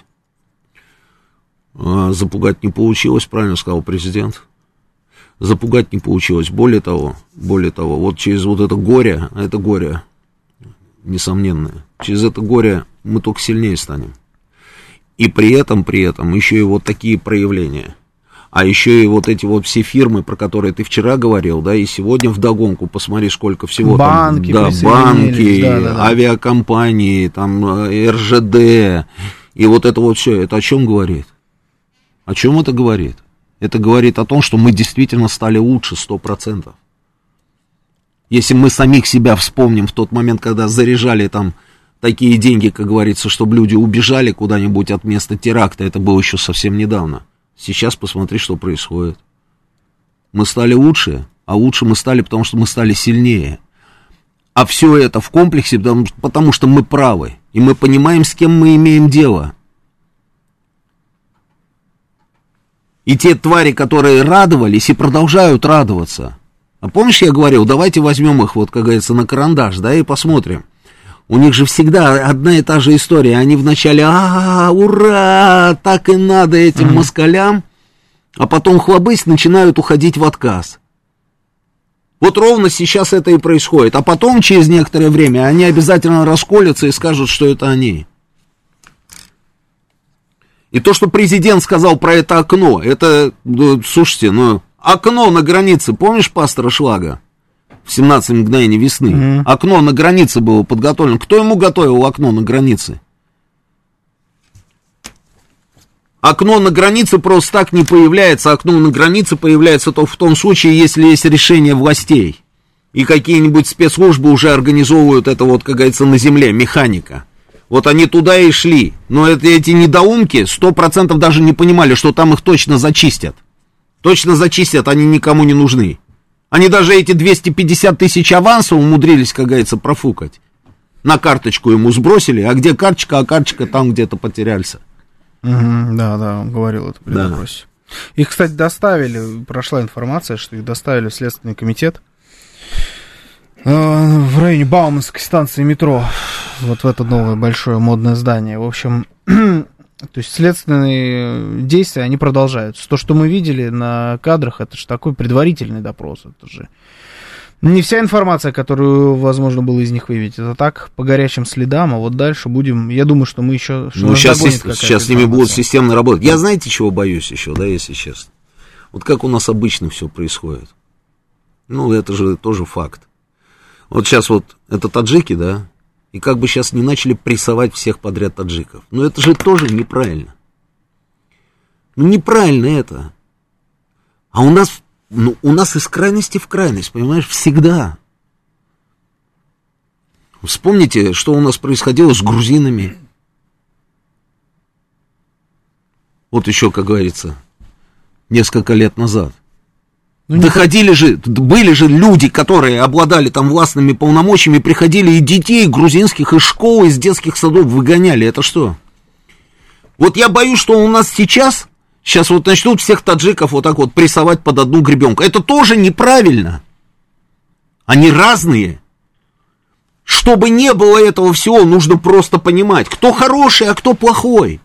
Запугать не получилось, правильно сказал президент. Запугать не получилось. Более того, вот через вот это горе несомненное, через это горе мы только сильнее станем. И при этом еще и вот такие проявления. А еще и вот эти вот все фирмы, про которые ты вчера говорил, да, и сегодня вдогонку, посмотри, сколько всего банки, там, да, банки, авиакомпании, там, РЖД, и вот это вот все, это о чем говорит? О чем это говорит? Это говорит о том, что мы действительно стали лучше 100%. Если мы самих себя вспомним в тот момент, когда заряжали там такие деньги, как говорится, чтобы люди убежали куда-нибудь от места теракта, это было еще совсем недавно. Сейчас посмотри, что происходит. Мы стали лучше, а лучше мы стали, потому что мы стали сильнее. А все это в комплексе, потому что мы правы, и мы понимаем, с кем мы имеем дело. И те твари, которые радовались и продолжают радоваться. А помнишь, я говорил, давайте возьмем их, вот, как говорится, на карандаш, да, и посмотрим. У них же всегда одна и та же история. Они вначале, ура, так и надо этим москалям, а потом хлобысь, начинают уходить в отказ. Вот ровно сейчас это и происходит. А потом, через некоторое время, они обязательно расколятся и скажут, что это они. И то, что президент сказал про это окно, это, слушайте, окно на границе, помнишь пастора Шлага? В 17 мгновений весны. Окно на границе было подготовлено. Кто ему готовил окно на границе? Окно на границе просто так не появляется. Окно на границе появляется только в том случае, если есть решение властей. И какие-нибудь спецслужбы уже организовывают это, вот, как говорится, на земле, механика. Вот они туда и шли. Но эти недоумки 100% даже не понимали, что там их точно зачистят. Точно зачистят, они никому не нужны. Они даже эти 250 тысяч аванса умудрились, как говорится, профукать. На карточку ему сбросили, а где карточка, а карточка там где-то потерялся. Да, он говорил это при допросе. Их, кстати, доставили, прошла информация, что их доставили в Следственный комитет в районе Бауманской станции метро, вот в это новое большое модное здание. В общем, то есть следственные действия, они продолжаются. То, что мы видели на кадрах, это же такой предварительный допрос. Это же не вся информация, которую возможно было из них выявить. Это так, по горячим следам, а вот дальше будем... Я думаю, что мы еще... сейчас с ними будут системно работать. Я знаете, чего боюсь еще, да, если честно? Вот как у нас обычно все происходит. Это же тоже факт. Вот сейчас вот это таджики, да, и как бы сейчас не начали прессовать всех подряд таджиков. Но это же тоже неправильно. Неправильно это. А у нас из крайности в крайность, понимаешь, всегда. Вспомните, что у нас происходило с грузинами. Вот еще, как говорится, несколько лет назад. Были же люди, которые обладали там властными полномочиями, приходили и детей грузинских из школ, из детских садов выгоняли. Это что? Вот я боюсь, что у нас сейчас вот начнут всех таджиков вот так вот прессовать под одну гребенку. Это тоже неправильно. Они разные. Чтобы не было этого всего, нужно просто понимать, кто хороший, а кто плохой.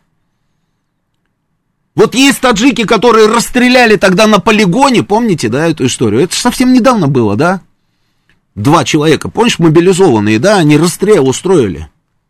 Вот есть таджики, которые расстреляли тогда на полигоне, помните, да, эту историю? Это же совсем недавно было, да? 2 человека, помнишь, мобилизованные, да, они расстрел устроили.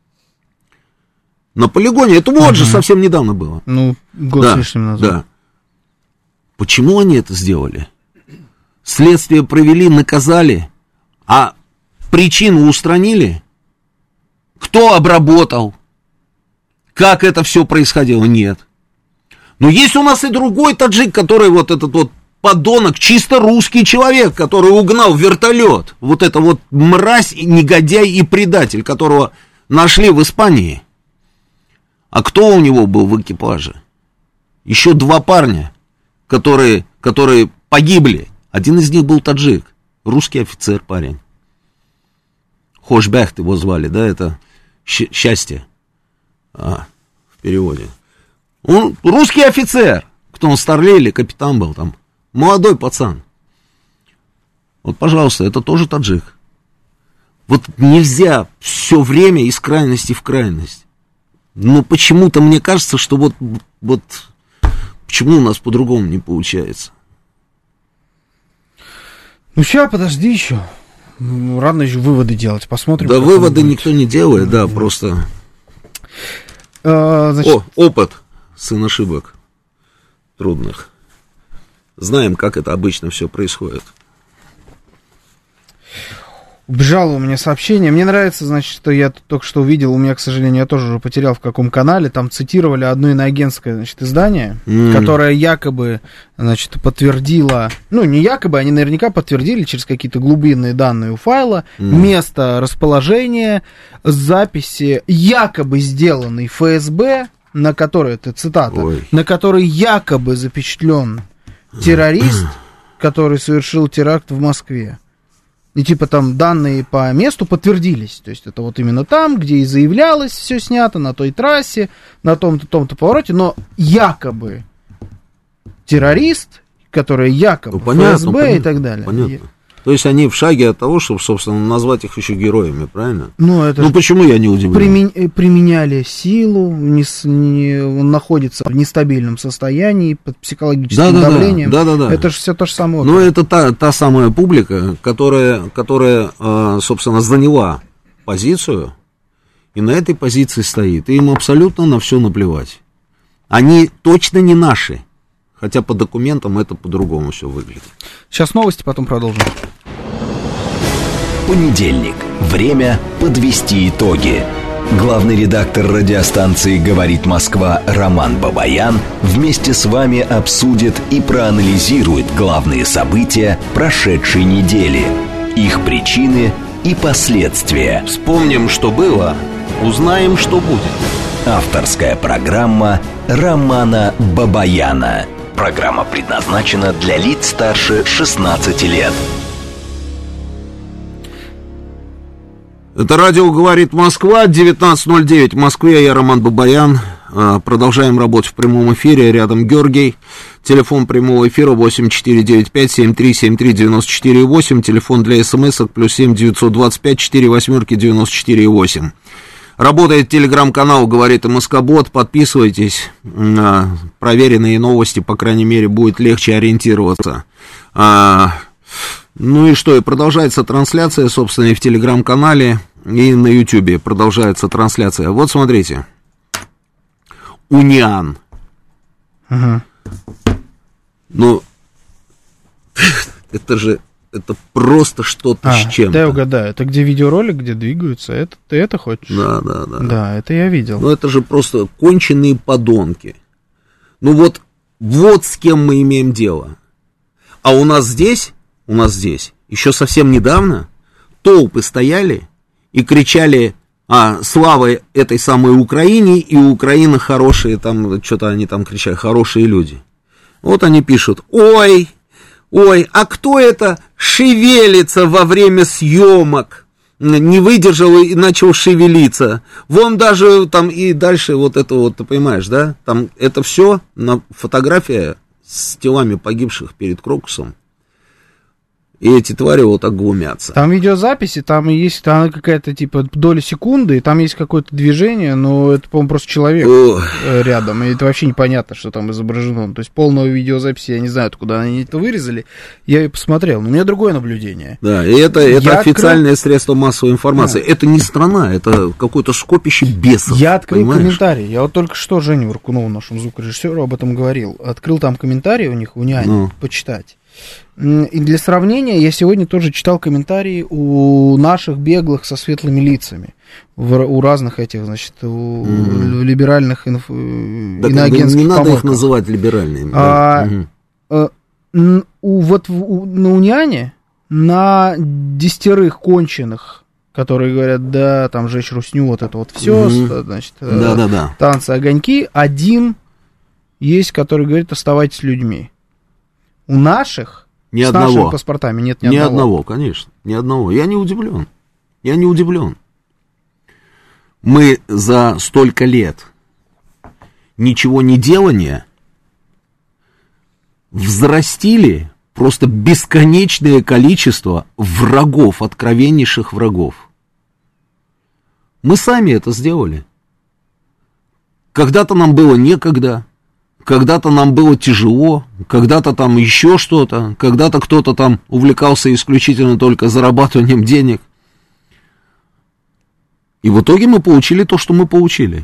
На полигоне, это вот же совсем недавно было. Год с лишним назад. Да. Почему они это сделали? Следствие провели, наказали, а причину устранили? Кто обработал? Как это все происходило? Нет. Но есть у нас и другой таджик, который вот этот вот подонок, чисто русский человек, который угнал вертолет. Вот это вот мразь, негодяй и предатель, которого нашли в Испании. А кто у него был в экипаже? Еще 2 парня, которые погибли. Один из них был таджик, русский офицер парень. Хошбехт его звали, да, это счастье в переводе. Он русский офицер. Кто он, старлей или капитан был там? Молодой пацан. Вот, пожалуйста, это тоже таджик. Вот нельзя все время из крайности в крайность. Но почему-то мне кажется, что вот почему у нас по-другому не получается. Ну, сейчас, подожди еще. Рано еще выводы делать, посмотрим. Да, выводы никто не делает, да, просто... Значит... Опыт, сын ошибок трудных. Знаем, как это обычно все происходит. Убежало у меня сообщение. Мне нравится, значит, что я только что увидел. У меня, к сожалению, я тоже уже потерял, в каком канале. Там цитировали одно иноагентское, значит, издание, которое якобы, значит, подтвердило... Ну, не якобы, они наверняка подтвердили через какие-то глубинные данные у файла место расположения записи, якобы сделанной ФСБ, на которой, это цитата, на которой якобы запечатлен террорист, который совершил теракт в Москве. И типа там данные по месту подтвердились. То есть это вот именно там, где и заявлялось, все снято, на той трассе, на том-то повороте. Но якобы террорист, который якобы ФСБ и так далее. Понятно. То есть они в шаге от того, чтобы, собственно, назвать их еще героями, правильно? Ну, почему я не удивлен? Применяли силу, он находится в нестабильном состоянии, под психологическим давлением. Да. Это же все то же самое. Ну, это та самая публика, которая, собственно, заняла позицию, и на этой позиции стоит. И им абсолютно на все наплевать. Они точно не наши. Хотя по документам это по-другому все выглядит. Сейчас новости, потом продолжим. Понедельник. Время подвести итоги. Главный редактор радиостанции «Говорит Москва» Роман Бабаян вместе с вами обсудит и проанализирует главные события прошедшей недели, их причины и последствия. Вспомним, что было, узнаем, что будет. Авторская программа Романа Бабаяна. Программа предназначена для лиц старше 16 лет. Это радио «Говорит Москва», 19:09 в Москве, я Роман Бабаян. Продолжаем работать в прямом эфире, рядом Георгий. Телефон прямого эфира 8495-7373-94,8. Телефон для смс-ок +7 925 48 94,8. Работает телеграм-канал «Говорит МСК-бот». Подписывайтесь. Проверенные новости, по крайней мере, будет легче ориентироваться. Ну и что? И продолжается трансляция, собственно, и в телеграм-канале, и на ютубе продолжается трансляция. Вот смотрите. Униан. Ну, это просто что-то с чем-то. Да, я угадаю. Это где видеоролик, где двигаются? Это ты это хочешь? Да. Да, это я видел. Ну, это же просто конченые подонки. Ну, вот с кем мы имеем дело. А у нас здесь, еще совсем недавно толпы стояли и кричали: слава этой самой Украине, и Украина хорошие, там, что-то они там кричали, хорошие люди. Вот они пишут: ой, а кто это шевелится во время съемок? Не выдержал и начал шевелиться. Вон даже там и дальше вот это вот, ты понимаешь, да? Там это все на фотография с телами погибших перед Крокусом. И эти твари вот так глумятся. Там видеозаписи, там есть какая-то типа доля секунды, и там есть какое-то движение, но это, по-моему, просто человек рядом, и это вообще непонятно, что там изображено. То есть полного видеозаписи я не знаю, куда они это вырезали. Я и посмотрел, но у меня другое наблюдение. Да, и это официальное средство массовой информации. Да. Это не страна, это какое-то скопище бесов. Я открыл комментарий. Я вот только что Жене Варкунову, нашему звукорежиссеру, об этом говорил. Открыл там комментарий у них, у Няни, почитать. И для сравнения, я сегодня тоже читал комментарии у наших беглых со светлыми лицами, у разных этих, значит, у либеральных иноагентских не надо их называть либеральными. На Уняне, на 10 конченых, которые говорят, да, там жечь русню, вот это вот все, значит, танцы, огоньки, один есть, который говорит, оставайтесь людьми. У наших ни с одного. Нашими паспортами нет ни одного. Ни одного, конечно, ни одного. Я не удивлен. Мы за столько лет ничего не делания взрастили просто бесконечное количество врагов, откровеннейших врагов. Мы сами это сделали. Когда-то нам было некогда, когда-то нам было тяжело, когда-то там еще что-то, когда-то кто-то там увлекался исключительно только зарабатыванием денег. И в итоге мы получили то, что мы получили.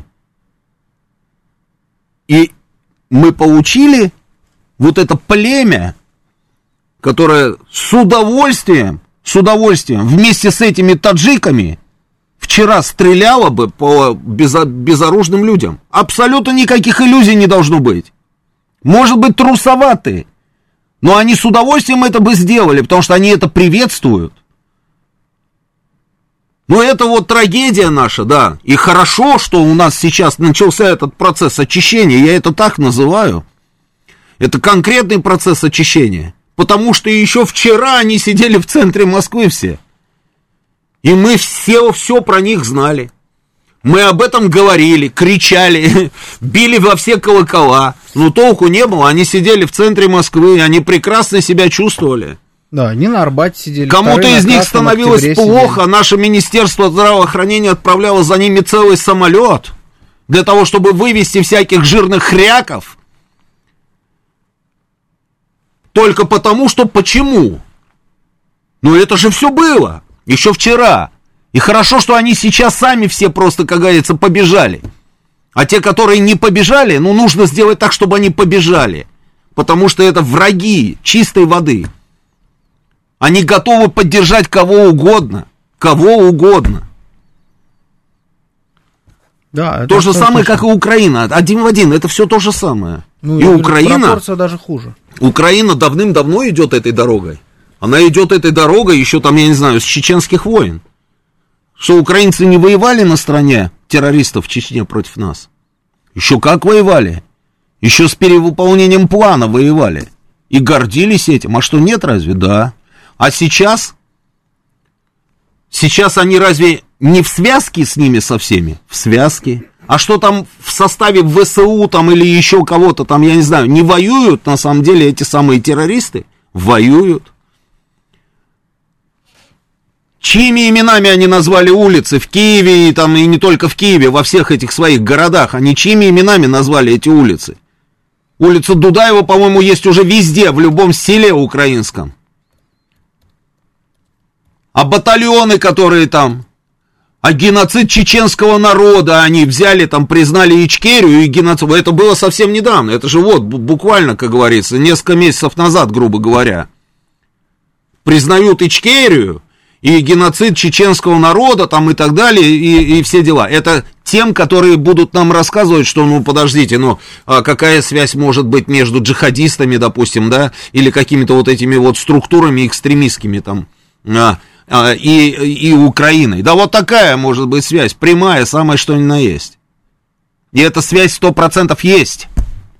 И мы получили вот это племя, которое с удовольствием вместе с этими таджиками вчера стреляло бы по безоружным людям. Абсолютно никаких иллюзий не должно быть. Может быть, трусоватые, но они с удовольствием это бы сделали, потому что они это приветствуют. Но это вот трагедия наша, да. И хорошо, что у нас сейчас начался этот процесс очищения, я это так называю. Это конкретный процесс очищения. Потому что еще вчера они сидели в центре Москвы все. И мы все про них знали. Мы об этом говорили, кричали, били во все колокола. Но толку не было, они сидели в центре Москвы, они прекрасно себя чувствовали. Да, они на Арбате сидели. Кому-то из них становилось плохо, наше Министерство здравоохранения отправляло за ними целый самолет для того, чтобы вывести всяких жирных хряков. Только потому, что почему? Ну это же все было, еще вчера. И хорошо, что они сейчас сами все просто, как говорится, побежали. А те, которые не побежали, ну нужно сделать так, чтобы они побежали. Потому что это враги чистой воды. Они готовы поддержать кого угодно. Кого угодно. Да, то же самое, как и Украина. Один в один. Это все то же самое. Ну, и Украина... Пропорция даже хуже. Украина давным-давно идет этой дорогой. Она идет этой дорогой еще там, я не знаю, с чеченских войн. Что украинцы не воевали на стороне террористов в Чечне против нас? Еще как воевали. Еще с перевыполнением плана воевали. И гордились этим. А что, нет разве? Да. А сейчас? Сейчас они разве не в связке с ними со всеми? В связке. А что там в составе ВСУ там или еще кого-то там, я не знаю, не воюют на самом деле эти самые террористы? Воюют. Чьими именами они назвали улицы в Киеве и там и не только в Киеве, во всех этих своих городах? Они чьими именами назвали эти улицы? Улица Дудаева, по-моему, есть уже везде, в любом селе украинском. А батальоны, которые там, а геноцид чеченского народа, они взяли там, признали Ичкерию и геноцид, это было совсем недавно, это же вот, буквально, как говорится, несколько месяцев назад, грубо говоря. Признают Ичкерию и геноцид чеченского народа там и так далее, и все дела. Это тем, которые будут нам рассказывать, что, ну, подождите, ну, какая связь может быть между джихадистами, допустим, да, или какими-то вот этими вот структурами экстремистскими там, и Украиной. Да вот такая может быть связь, прямая, самое что ни на есть. И эта связь 100% есть.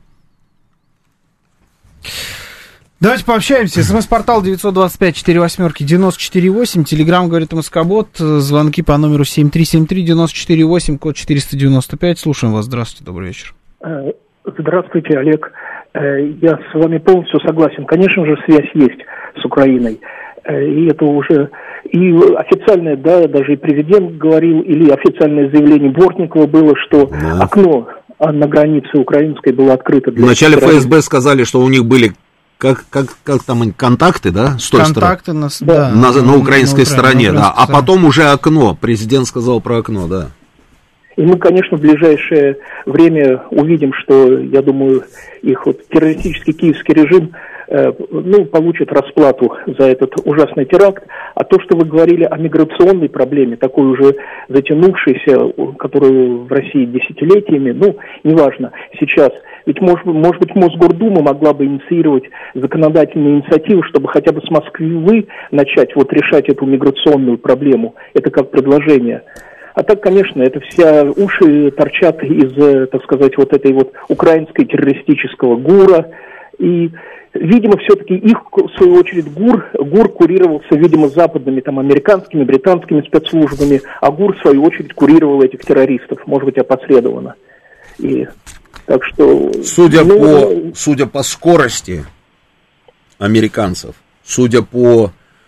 Давайте пообщаемся. СМС-портал 925-48-94-8. Телеграм говорит МСК-бот. Звонки по номеру 7373-94-8, код 495. Слушаем вас. Здравствуйте, добрый вечер. Здравствуйте, Олег. Я с вами полностью согласен. Конечно же, связь есть с Украиной. И это уже и официальное, да, даже и президент говорил, или официальное заявление Бортникова было, что окно на границе украинской было открыто для... Вначале ФСБ сказали, что у них были как там контакты, да, с той контакты стороны? На украинской стороне, да, а потом уже окно, президент сказал про окно, да. И мы, конечно, в ближайшее время увидим, что, я думаю, их вот террористический киевский режим получит расплату за этот ужасный теракт. А то, что вы говорили о миграционной проблеме, такой уже затянувшейся, которую в России десятилетиями, неважно, сейчас. Ведь, может быть, Мосгордума могла бы инициировать законодательные инициативы, чтобы хотя бы с Москвы начать вот решать эту миграционную проблему. Это как предложение. А так, конечно, это все уши торчат из, так сказать, вот этой вот украинской террористического ГУРа. И, видимо, все-таки их, в свою очередь, ГУР курировался, видимо, западными, там, американскими, британскими спецслужбами, а ГУР, в свою очередь, курировал этих террористов, может быть, опосредованно. И так что... Судя по скорости американцев, судя по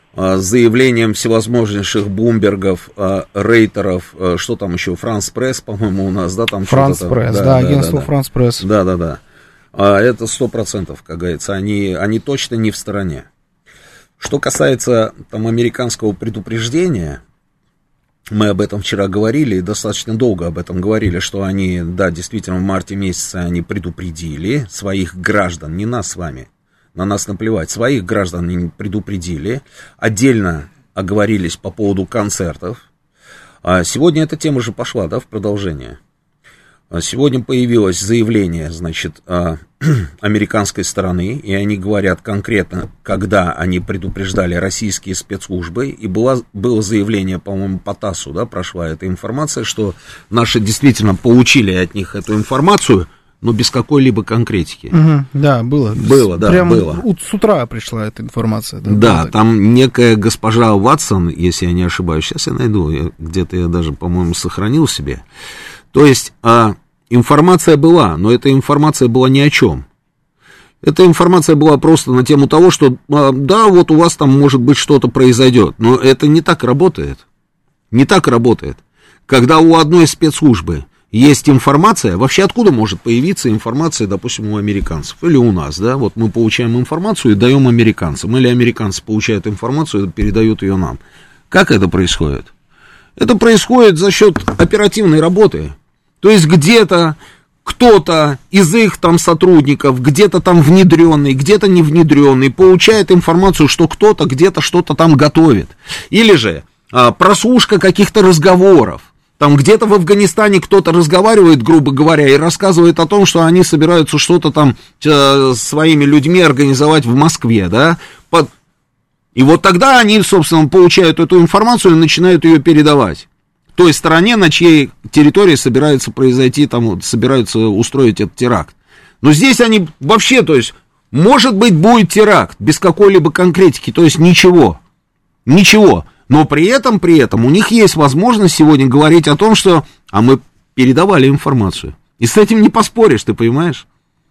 заявлением всевозможнейших Блумбергов, Рейтеров, что там еще, Франс Пресс, по-моему, у нас, да, там Франс Пресс, да, агентство Франс Пресс. Да. Это 100%, как говорится, они точно не в стороне. Что касается там американского предупреждения, мы об этом вчера говорили, и достаточно долго об этом говорили, что они, да, действительно, в марте месяце они предупредили своих граждан, не нас с вами, на нас наплевать, своих граждан они предупредили, отдельно оговорились по поводу концертов. Сегодня эта тема же пошла, да, в продолжение. Сегодня появилось заявление, значит, американской стороны, и они говорят конкретно, когда они предупреждали российские спецслужбы, и было заявление, по-моему, по ТАССу, да, прошла эта информация, что наши действительно получили от них эту информацию, но без какой-либо конкретики. Угу, да, было. Прямо было. С утра пришла эта информация. Да, там некая госпожа Ватсон, если я не ошибаюсь, сейчас я найду, где-то я даже, по-моему, сохранил себе. То есть информация была, но эта информация была ни о чем. Эта информация была просто на тему того, что да, вот у вас там может быть что-то произойдет. Но это не так работает. Не так работает. Когда у одной спецслужбы есть информация, вообще откуда может появиться информация, допустим, у американцев или у нас, да? Вот мы получаем информацию и даем американцам, или американцы получают информацию и передают ее нам. Как это происходит? Это происходит за счет оперативной работы. То есть где-то кто-то из их там сотрудников, где-то там внедренный, где-то не внедренный, получает информацию, что кто-то где-то что-то там готовит. Или же прослушка каких-то разговоров. Там где-то в Афганистане кто-то разговаривает, грубо говоря, и рассказывает о том, что они собираются что-то там своими людьми организовать в Москве, да. И вот тогда они, собственно, получают эту информацию и начинают ее передавать той стороне, на чьей территории собираются устроить этот теракт. Но здесь они вообще, то есть, может быть, будет теракт без какой-либо конкретики, то есть ничего. Но при этом у них есть возможность сегодня говорить о том, что мы передавали информацию. И с этим не поспоришь, ты понимаешь?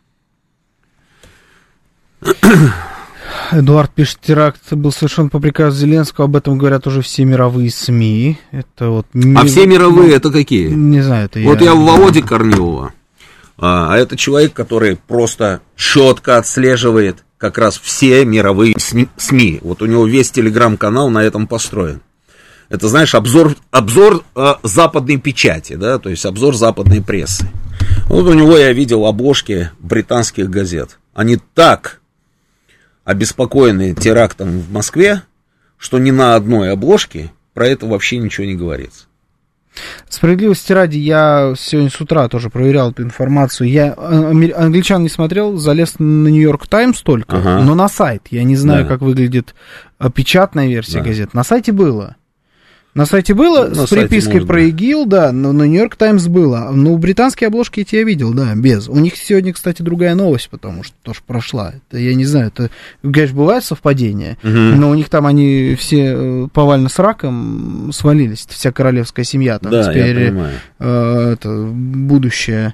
Эдуард пишет, теракт был совершен по приказу Зеленского, об этом говорят уже все мировые СМИ. Это вот все мировые это какие? Не знаю, это вот я в Володе Корнилова, а это человек, который просто четко отслеживает как раз все мировые СМИ. Вот у него весь телеграм-канал на этом построен. Это, знаешь, обзор западной печати, да, то есть обзор западной прессы. Вот у него я видел обложки британских газет. Они так обеспокоены терактом в Москве, что ни на одной обложке про это вообще ничего не говорится. Справедливости ради, я сегодня с утра тоже проверял эту информацию. Я англичан не смотрел, залез на Нью-Йорк Таймс только, но на сайт. Я не знаю, как выглядит печатная версия газет. На сайте было. На сайте было с припиской про ИГИЛ, да, но на Нью-Йорк Таймс было. Но британские обложки эти я видел, да, без. У них сегодня, кстати, другая новость, потому что тоже прошла. Это, я не знаю, это, конечно, бывают совпадения, но у них там они все повально с раком свалились, вся королевская семья. Там да, теперь я понимаю. Это будущая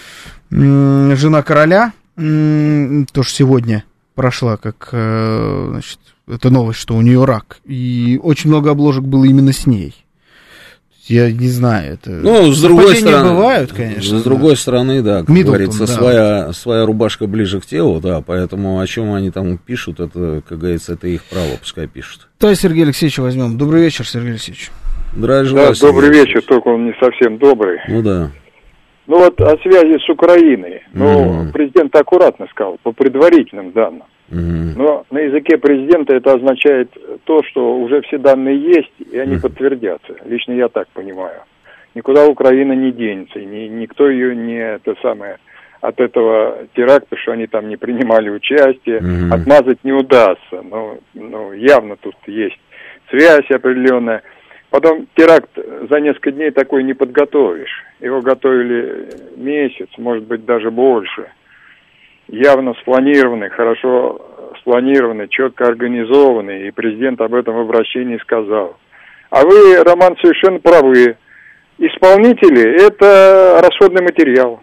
жена короля, тоже сегодня прошла, как, значит, это новость, что у нее рак. И очень много обложек было именно с ней. Я не знаю, это... Ну, с другой стороны... бывают, конечно. С другой стороны, да, как Миддлтон, говорится, своя рубашка ближе к телу, да, поэтому о чем они там пишут, это, как говорится, это их право, пускай пишут. Давай Сергея Алексеевича возьмем. Добрый вечер, Сергей Алексеевич. Здравия, да, добрый вечер, только он не совсем добрый. Ну да. Ну вот о связи с Украиной. Ну, президент аккуратно сказал, по предварительным данным. Но на языке президента это означает то, что уже все данные есть, и они подтвердятся. Лично я так понимаю. Никуда Украина не денется, и никто ее не, от этого теракта, что они там не принимали участие, отмазать не удастся. Но явно тут есть связь определенная. Потом теракт за несколько дней такой не подготовишь. Его готовили месяц, может быть, даже больше. Явно спланированный, хорошо спланированный, четко организованный, и президент об этом в обращении сказал. А вы, Роман, совершенно правы. Исполнители – это расходный материал.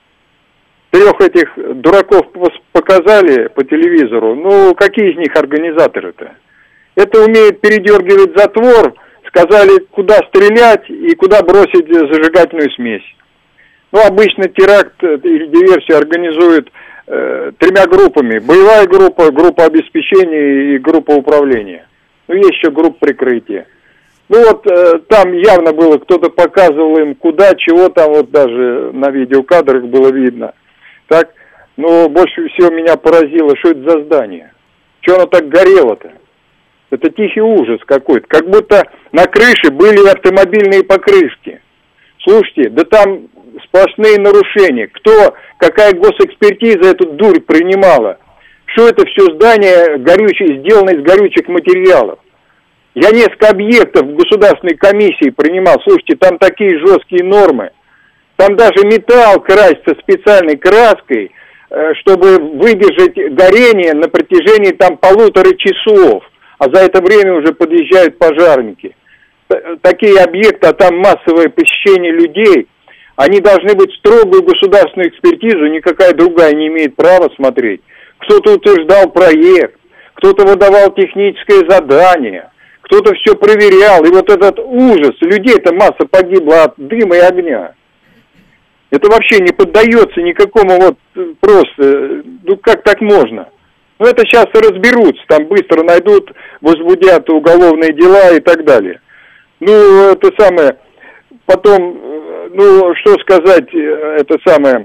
3 этих дураков показали по телевизору, ну, какие из них организаторы-то? Это умеет передергивать затвор, сказали, куда стрелять и куда бросить зажигательную смесь. Ну, обычно теракт или диверсию организуют 3 группами. Боевая группа, группа обеспечения и группа управления. Ну, есть еще группа прикрытия. Ну, вот там явно было, кто-то показывал им куда, чего там, вот даже на видеокадрах было видно. Так, но больше всего меня поразило, что это за здание. Что оно так горело-то? Это тихий ужас какой-то. Как будто на крыше были автомобильные покрышки. Слушайте, да там сплошные нарушения. Какая госэкспертиза эту дурь принимала? Что это все здание горючее, сделано из горючих материалов? Я несколько объектов в государственной комиссии принимал. Слушайте, там такие жесткие нормы. Там даже металл красится специальной краской, чтобы выдержать горение на протяжении там 1,5 часов. А за это время уже подъезжают пожарники. Такие объекты, а там массовое посещение людей, они должны быть строгую государственную экспертизу, никакая другая не имеет права смотреть. Кто-то утверждал проект, кто-то выдавал техническое задание, кто-то все проверял. И вот этот ужас, людей-то масса погибла от дыма и огня. Это вообще не поддается никакому вот просто, ну как так можно? Ну это сейчас разберутся, там быстро найдут, возбудят уголовные дела и так далее. Ну это самое, потом, ну что сказать, это самое,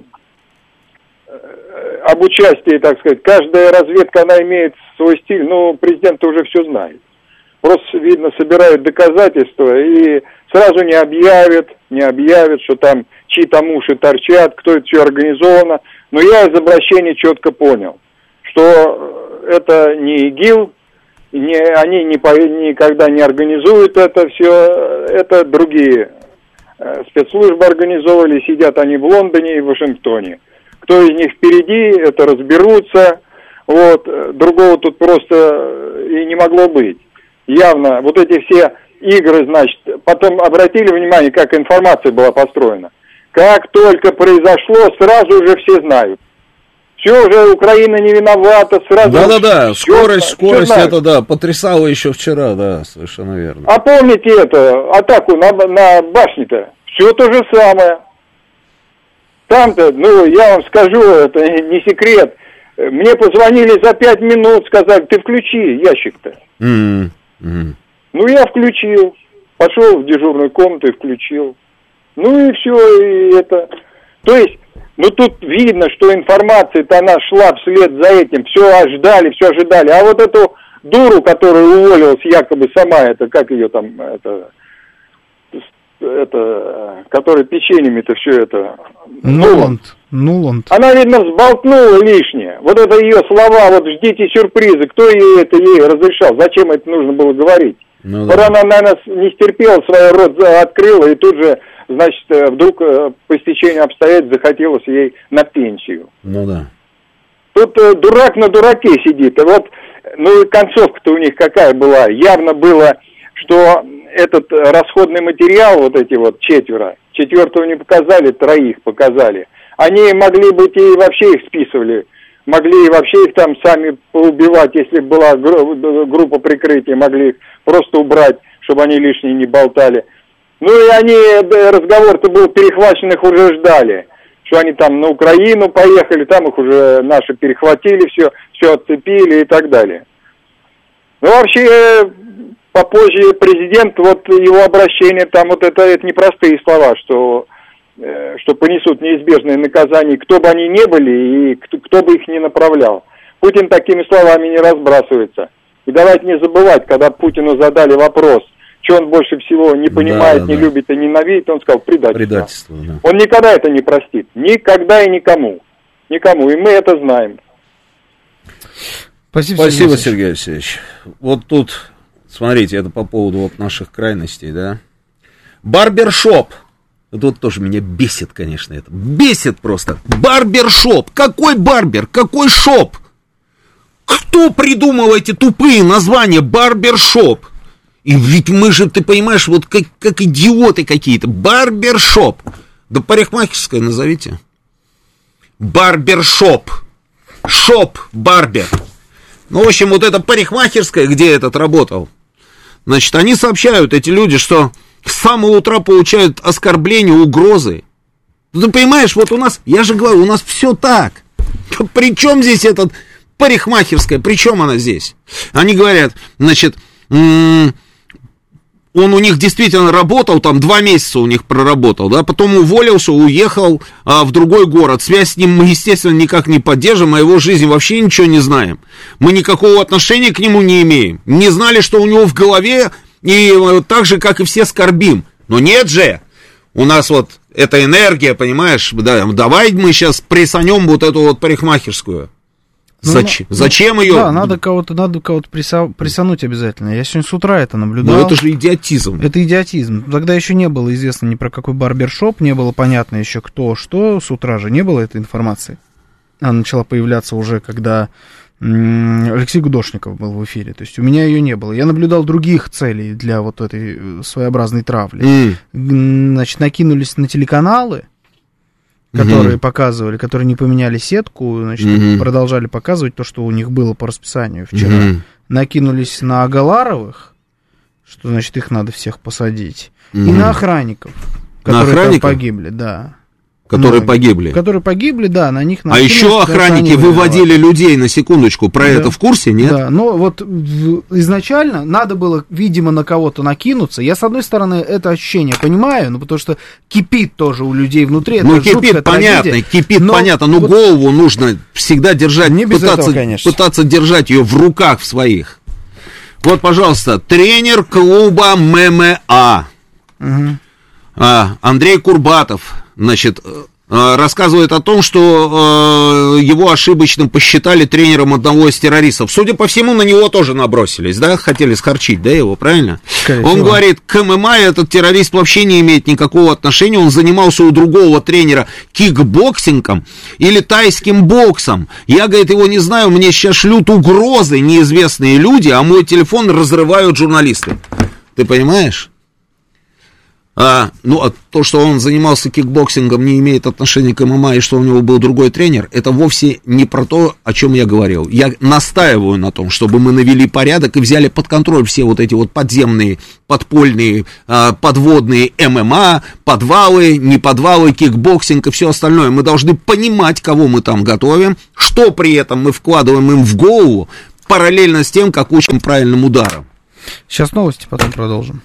об участии, так сказать, каждая разведка, она имеет свой стиль, но президент уже все знает. Просто, видно, собирают доказательства и сразу не объявят, что там чьи-то уши торчат, кто это все организовано. Но я из обращения четко понял, что это не ИГИЛ, они никогда не организуют это все, это другие спецслужбы организовывали, сидят они в Лондоне и в Вашингтоне. Кто из них впереди, это разберутся, вот, другого тут просто и не могло быть. Явно, вот эти все игры, значит, потом обратили внимание, как информация была построена. Как только произошло, сразу же все знают. Все уже, Украина не виновата, сразу... Да-да-да, скорость это, да, потрясала еще вчера, да, совершенно верно. А помните атаку на башне-то? Все то же самое. Там-то, ну, я вам скажу, это не секрет, мне позвонили за 5 минут, сказали, ты включи ящик-то. Ну, я включил, пошел в дежурную комнату и включил. Ну, и все, и это... То есть, ну, тут видно, что информация-то она шла вслед за этим, все ожидали. А вот эту дуру, которая уволилась якобы сама, это, как ее там, которая печеньями-то все это... Нуланд. Она, видно, взболтнула лишнее. Вот это ее слова, вот ждите сюрпризы. Кто ей разрешал? Зачем это нужно было говорить? Ну, да. Она, наверное, не стерпела, свой рот открыла, и тут же, значит, вдруг по стечению обстоятельств захотелось ей на пенсию. Ну да. Тут дурак на дураке сидит. И вот, ну и концовка-то у них какая была? Явно было, что этот расходный материал, вот эти вот 4, 4-го не показали, 3 показали. Они могли быть и вообще их списывали, могли и вообще их там сами поубивать, если была группа прикрытия, могли их просто убрать, чтобы они лишние не болтали. Ну и они, разговор-то был перехвачен, их уже ждали, что они там на Украину поехали, там их уже наши перехватили, все отцепили и так далее. Ну вообще, попозже президент, вот его обращение, там вот это непростые слова, что понесут неизбежные наказания, кто бы они ни были и кто бы их ни направлял. Путин такими словами не разбрасывается. И давайте не забывать, когда Путину задали вопрос, что он больше всего не понимает, не любит и ненавидит, он сказал предательство. Да. Он никогда это не простит. Никогда и никому. Никому. И мы это знаем. Спасибо, Сергей Алексеевич. Вот тут, смотрите, это по поводу вот наших крайностей, да. Барбершоп. Это вот тоже меня бесит, конечно, это. Бесит просто. Барбершоп. Какой барбер? Какой шоп? Кто придумал эти тупые названия барбершоп? И ведь мы же, ты понимаешь, вот как идиоты какие-то. Барбершоп. Да парикмахерская назовите. Барбершоп. Шоп, барбер. Ну, в общем, вот эта парикмахерская, где этот работал, значит, они сообщают, эти люди, что с самого утра получают оскорбления, угрозы. Ты понимаешь, вот у нас, я же говорю, у нас все так. При чем здесь этот парикмахерская, при чем она здесь? Они говорят, значит, он у них действительно работал, там 2 месяца у них проработал, да, потом уволился, уехал в другой город. Связь с ним мы, естественно, никак не поддерживаем, о его жизни вообще ничего не знаем. Мы никакого отношения к нему не имеем. Не знали, что у него в голове, и так же, как и все, скорбим. Но нет же, у нас вот эта энергия, понимаешь, да, давай мы сейчас присанем вот эту вот парикмахерскую. Зачем ее? Да, надо кого-то присануть обязательно. Я сегодня с утра это наблюдал. Но это же идиотизм. Это идиотизм. Тогда еще не было известно ни про какой барбершоп, не было понятно еще кто, что. С утра же не было этой информации. Она начала появляться уже, когда Алексей Гудошников был в эфире. То есть у меня ее не было. Я наблюдал других целей для вот этой своеобразной травли. Значит, накинулись на телеканалы, которые показывали, которые не поменяли сетку, значит, продолжали показывать то, что у них было по расписанию вчера. Накинулись на Агаларовых, что, значит, их надо всех посадить, и на охранников, которые там погибли, да. Которые погибли? Которые погибли, да, на них... А еще охранники выводили людей, на секундочку, про это в курсе, нет? Да, но вот изначально надо было, видимо, на кого-то накинуться. Я, с одной стороны, это ощущение понимаю, ну, потому что кипит тоже у людей внутри. Ну, кипит, понятно, понятно, но вот голову нужно всегда держать, пытаться держать ее в руках в своих. Вот, пожалуйста, тренер клуба ММА Андрей Курбатов, значит, рассказывает о том, что его ошибочно посчитали тренером одного из террористов. Судя по всему, на него тоже набросились, да, хотели схорчить, да, его, правильно? Он говорит, к ММА этот террорист вообще не имеет никакого отношения, он занимался у другого тренера кикбоксингом или тайским боксом. Я, говорит, его не знаю, мне сейчас шлют угрозы неизвестные люди, а мой телефон разрывают журналисты. Ты понимаешь? Ну, то, что он занимался кикбоксингом, не имеет отношения к ММА, и что у него был другой тренер, это вовсе не про то, о чем я говорил. Я настаиваю на том, чтобы мы навели порядок и взяли под контроль все вот эти вот подземные, подпольные, подводные ММА, подвалы, не подвалы, кикбоксинг и все остальное. Мы должны понимать, кого мы там готовим, что при этом мы вкладываем им в голову, параллельно с тем, как учим правильным ударом. Сейчас новости, потом продолжим.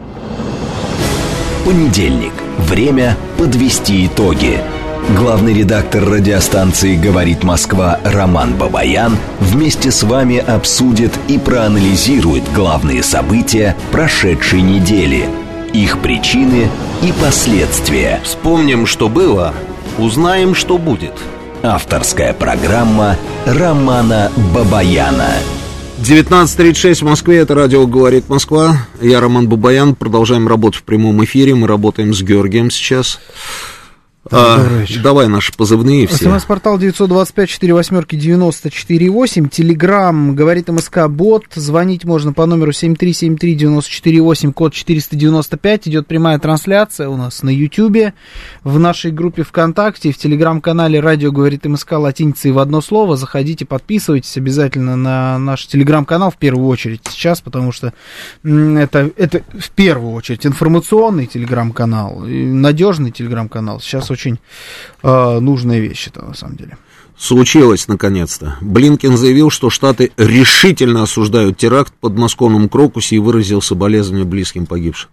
Понедельник. Время подвести итоги. Главный редактор радиостанции «Говорит Москва» Роман Бабаян вместе с вами обсудит и проанализирует главные события прошедшей недели, их причины и последствия. Вспомним, что было, узнаем, что будет. Авторская программа Романа Бабаяна. 19:36 в Москве, это радио «Говорит Москва». Я Роман Бабаян, продолжаем работать в прямом эфире. Мы работаем с Георгием сейчас. Давай наши позывные все. СМС-портал 925-48-94-8. Телеграм «Говорит МСК» бот. Звонить можно по номеру 7373-94-8, код 495. Идет прямая трансляция у нас на Ютьюбе, в нашей группе ВКонтакте, в Телеграм-канале «Радио Говорит МСК» латиницей в одно слово. Заходите, подписывайтесь обязательно на наш Телеграм-канал в первую очередь сейчас, потому что это в первую очередь информационный Телеграм-канал, надежный Телеграм-канал. Сейчас очень нужная вещь это на самом деле. Случилось наконец-то. Блинкен заявил, что Штаты решительно осуждают теракт в подмосковном Крокусе и выразил соболезнования близким погибших.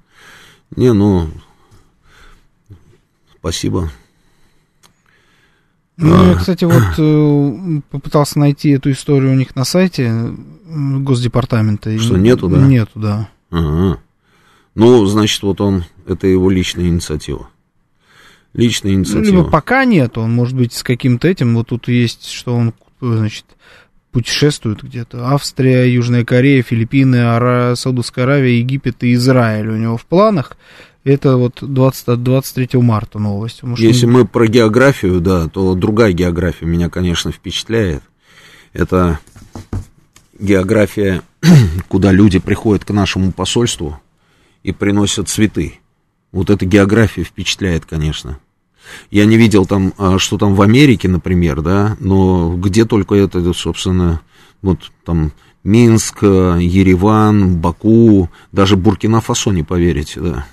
Спасибо. Я, кстати, вот попытался найти эту историю у них на сайте Госдепартамента. Что, нету, да? Нету, да. Ага. Значит, вот это его личная инициатива. Личная инициатива. Либо пока нет, он может быть с каким-то этим. Вот тут есть, что он, значит, путешествует где-то. Австрия, Южная Корея, Филиппины, Саудовская Аравия, Египет и Израиль у него в планах. Это вот 23 марта новость. Если мы про географию, да, то другая география меня, конечно, впечатляет. Это география, куда люди приходят к нашему посольству и приносят цветы. Вот эта география впечатляет, конечно. Я не видел там, что там в Америке, например, да, но где только это, собственно, Вот там Минск, Ереван, Баку, даже Буркина-Фасо, не поверите, да.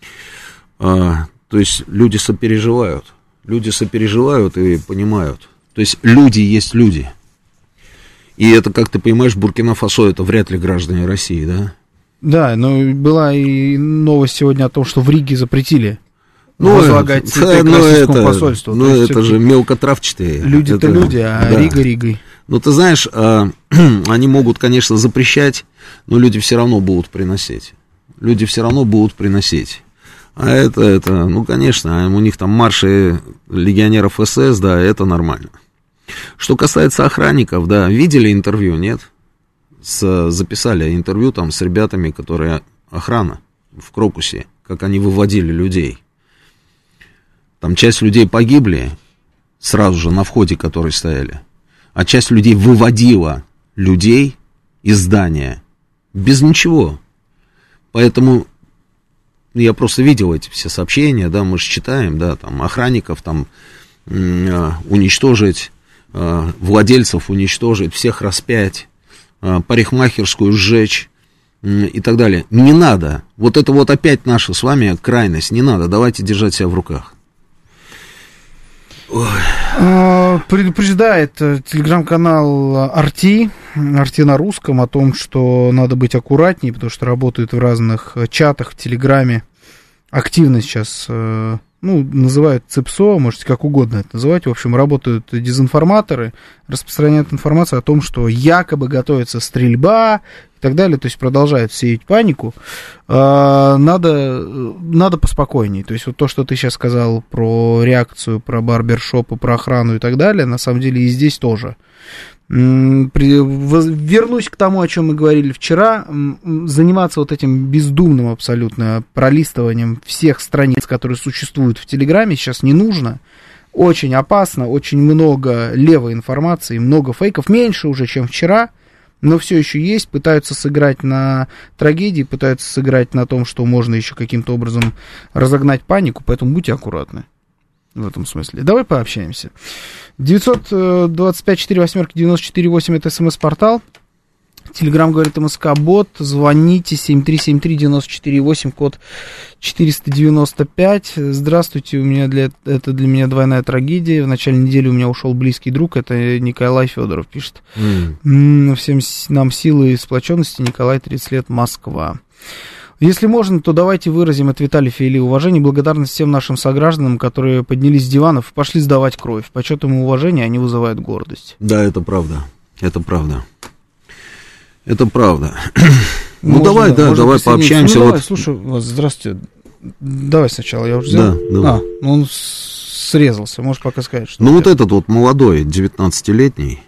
То есть люди сопереживают и понимают. То есть люди есть люди. И это, как ты понимаешь, Буркина-Фасо это вряд ли граждане России, да? Да, но была и новость сегодня о том, что в Риге запретили возлагать цветы к российскому посольству. Ну, это же мелкотравчатые. Люди-то люди, а да. Рига Ригой. Ну, ты знаешь, они могут, конечно, запрещать, но люди все равно будут приносить. А это, ну, конечно, у них там марши легионеров СС, да, это нормально. Что касается охранников, да, видели интервью, нет? Записали интервью там с ребятами, которые охрана в Крокусе, как они выводили людей. Там часть людей погибли сразу же на входе, которые стояли, а часть людей выводила людей из здания без ничего. Поэтому я просто видел эти все сообщения, да, мы же читаем, да, там охранников там уничтожить, владельцев уничтожить, всех распять, парикмахерскую сжечь и так далее. Не надо. Вот это вот опять наша с вами крайность. Не надо. Давайте держать себя в руках. Предупреждает телеграм-канал RT на русском о том, что надо быть аккуратнее, потому что работают в разных чатах в Телеграме. Активно сейчас, называют ЦИПСО, можете как угодно это называть. В общем, работают дезинформаторы, распространяют информацию о том, что якобы готовится стрельба и так далее. То есть продолжают сеять панику. Надо поспокойнее. То есть вот то, что ты сейчас сказал про реакцию, про барбершопы, про охрану и так далее, на самом деле и здесь тоже. Вернусь к тому, о чем мы говорили вчера. Заниматься вот этим бездумным абсолютно пролистыванием всех страниц, которые существуют в Телеграме, сейчас не нужно. Очень опасно, очень много левой информации, много фейков, меньше уже, чем вчера, но все еще есть. Пытаются сыграть на трагедии, пытаются сыграть на том, что можно еще каким-то образом разогнать панику, поэтому будьте аккуратны в этом смысле. Давай пообщаемся. 925-48-94-8 это смс-портал. Телеграм говорит МСК-бот. Звоните 7373-94-8, код 495. Здравствуйте, это для меня двойная трагедия. В начале недели у меня ушел близкий друг. Это Николай Федоров пишет. Всем нам силы и сплоченности. Николай, 30 лет, Москва. Если можно, то давайте выразим от Виталия Фейли уважение и благодарность всем нашим согражданам, которые поднялись с диванов и пошли сдавать кровь. Почет им и уважение, они вызывают гордость. Да, это правда. Это правда. Ну, давай пообщаемся. Ну, давай, слушай, здравствуйте. Давай сначала, я уже взял. Да. Он срезался, можешь пока сказать, что... Ну, вот этот вот молодой, 19-летний,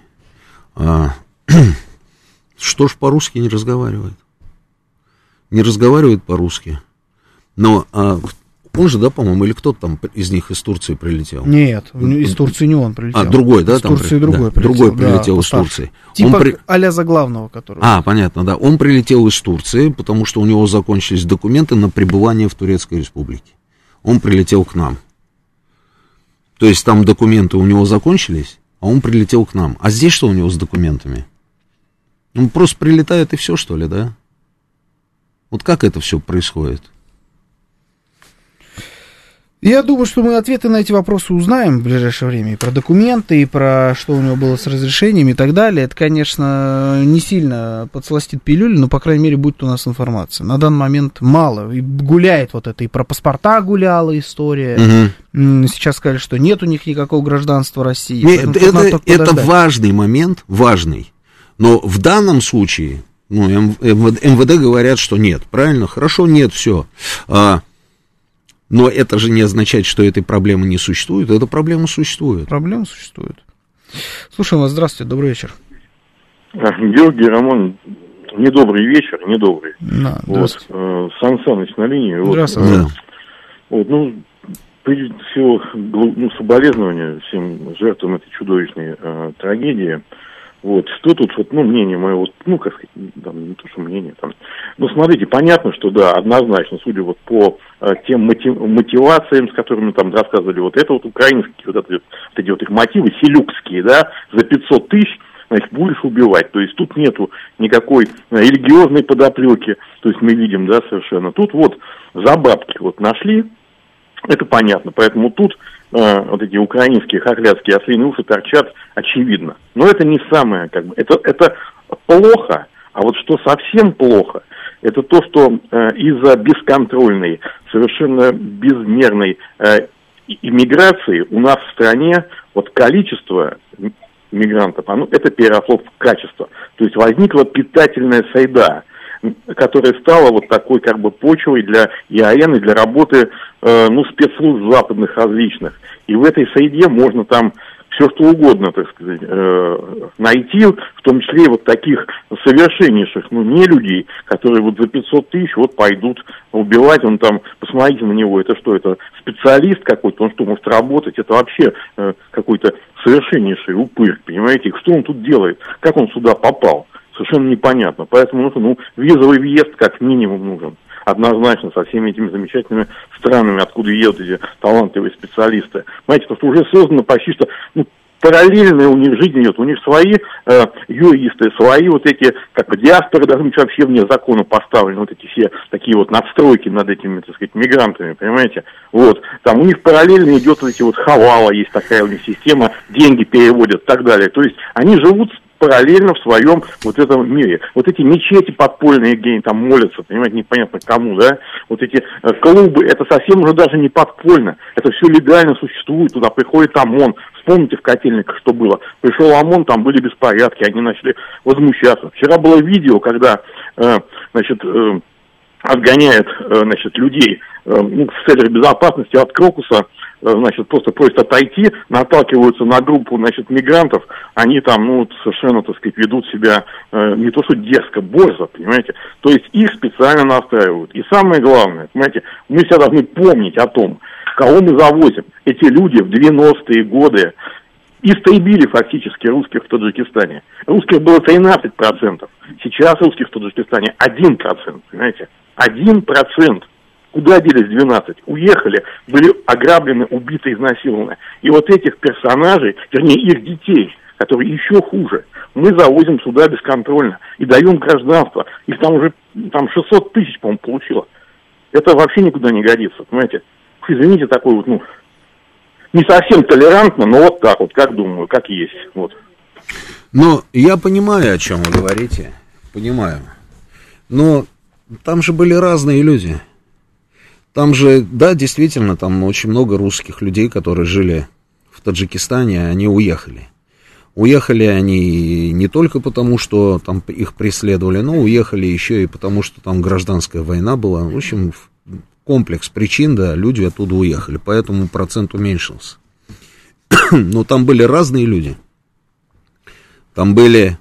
что ж по-русски не разговаривает? Не разговаривает по-русски. Но он же, да, по-моему, или кто-то там из них из Турции прилетел? Нет, из Турции не он прилетел. Другой, да? Из Турции другой прилетел. Другой прилетел из Турции. Типа а-ля Заглавного, который... Понятно, да. Он прилетел из Турции, потому что у него закончились документы на пребывание в Турецкой Республике. Он прилетел к нам. То есть там документы у него закончились, а он прилетел к нам. А здесь что у него с документами? Он просто прилетает и все, что ли, да? Вот как это все происходит? Я думаю, что мы ответы на эти вопросы узнаем в ближайшее время. И про документы, и про что у него было с разрешениями и так далее. Это, конечно, не сильно подсластит пилюлю, но, по крайней мере, будет у нас информация. На данный момент мало. И гуляет вот это, и про паспорта гуляла история. Угу. Сейчас сказали, что нет у них никакого гражданства России. Это важный момент, важный. Но в данном случае, МВД говорят, что нет. Правильно? Хорошо, нет, все. Но это же не означает, что этой проблемы не существует. Эта проблема существует. Проблема существует. Слушаем вас. Здравствуйте. Добрый вечер. Георгий, Рамон, недобрый вечер, недобрый. Да, Сан Саныч на линии. Здравствуйте. Прежде всего, соболезнования всем жертвам этой чудовищной трагедии. Что тут, мнение мое, как сказать, не то, что мнение, смотрите, понятно, что, да, однозначно, судя по тем мотивациям, с которыми там рассказывали, это украинские, эти их мотивы, селюкские, да, за 500 тысяч, значит, будешь убивать. То есть тут нету никакой религиозной подоплеки, то есть мы видим, да, совершенно. Тут вот за бабки вот нашли, это понятно, поэтому тут вот эти украинские хохлядские ослиные уши торчат очевидно. Но это не самое, как бы, это плохо, а вот что совсем плохо, это то, что из-за бесконтрольной, совершенно безмерной иммиграции у нас в стране вот количество мигрантов, это переросло в качество. То есть возникла питательная среда, которая стала вот такой как бы почвой для ИАН и для работы спецслужб западных различных. И в этой среде можно там все что угодно, так сказать, найти, в том числе и вот таких совершеннейших, не людей, которые вот за 500 тысяч вот пойдут убивать, он там, посмотрите на него, это что, это специалист какой-то, он что, может работать, это вообще какой-то совершеннейший упырь, понимаете, что он тут делает, как он сюда попал, совершенно непонятно, поэтому визовый въезд как минимум нужен. Однозначно, со всеми этими замечательными странами, откуда едут эти талантливые специалисты. Понимаете, потому что уже создано почти что параллельная у них жизнь идет. У них свои юристы, свои вот эти, как бы диаспоры должны быть вообще вне закона поставлены, вот эти все такие вот надстройки над этими, так сказать, мигрантами, понимаете? Вот, там у них параллельно идет вот эти вот хавала, есть такая у них система, деньги переводят и так далее. То есть они живут параллельно в своем вот этом мире. Вот эти мечети подпольные, где они там молятся, понимаете, непонятно кому, да? Вот эти клубы, это совсем уже даже не подпольно. Это все легально существует, туда приходит ОМОН. Вспомните в Котельниках, что было. Пришел ОМОН, там были беспорядки, они начали возмущаться. Вчера было видео, когда, отгоняет, людей в целях безопасности от Крокуса, просто просят отойти, наталкиваются на группу, мигрантов, они там, совершенно, так сказать, ведут себя не то что дерзко, борзо, понимаете, то есть их специально настраивают. И самое главное, понимаете, мы все должны помнить о том, кого мы завозим. Эти люди в 90-е годы истребили фактически русских в Таджикистане. Русских было 13%, сейчас русских в Таджикистане 1%, понимаете, 1%. Куда делись 12? Уехали, были ограблены, убиты, изнасилованы. И вот этих персонажей, вернее, их детей, которые еще хуже, мы завозим сюда бесконтрольно и даем гражданство. Их там уже 600 тысяч, по-моему, получило. Это вообще никуда не годится, понимаете? Извините, такой вот, не совсем толерантно, но вот так вот, как думаю, как есть, вот. Я понимаю, о чем вы говорите, понимаю. Но там же были разные люди. Там же, да, действительно, там очень много русских людей, которые жили в Таджикистане, они уехали. Уехали они не только потому, что там их преследовали, но уехали еще и потому, что там гражданская война была. В общем, комплекс причин, да, люди оттуда уехали, поэтому процент уменьшился. Но там были разные люди. Там были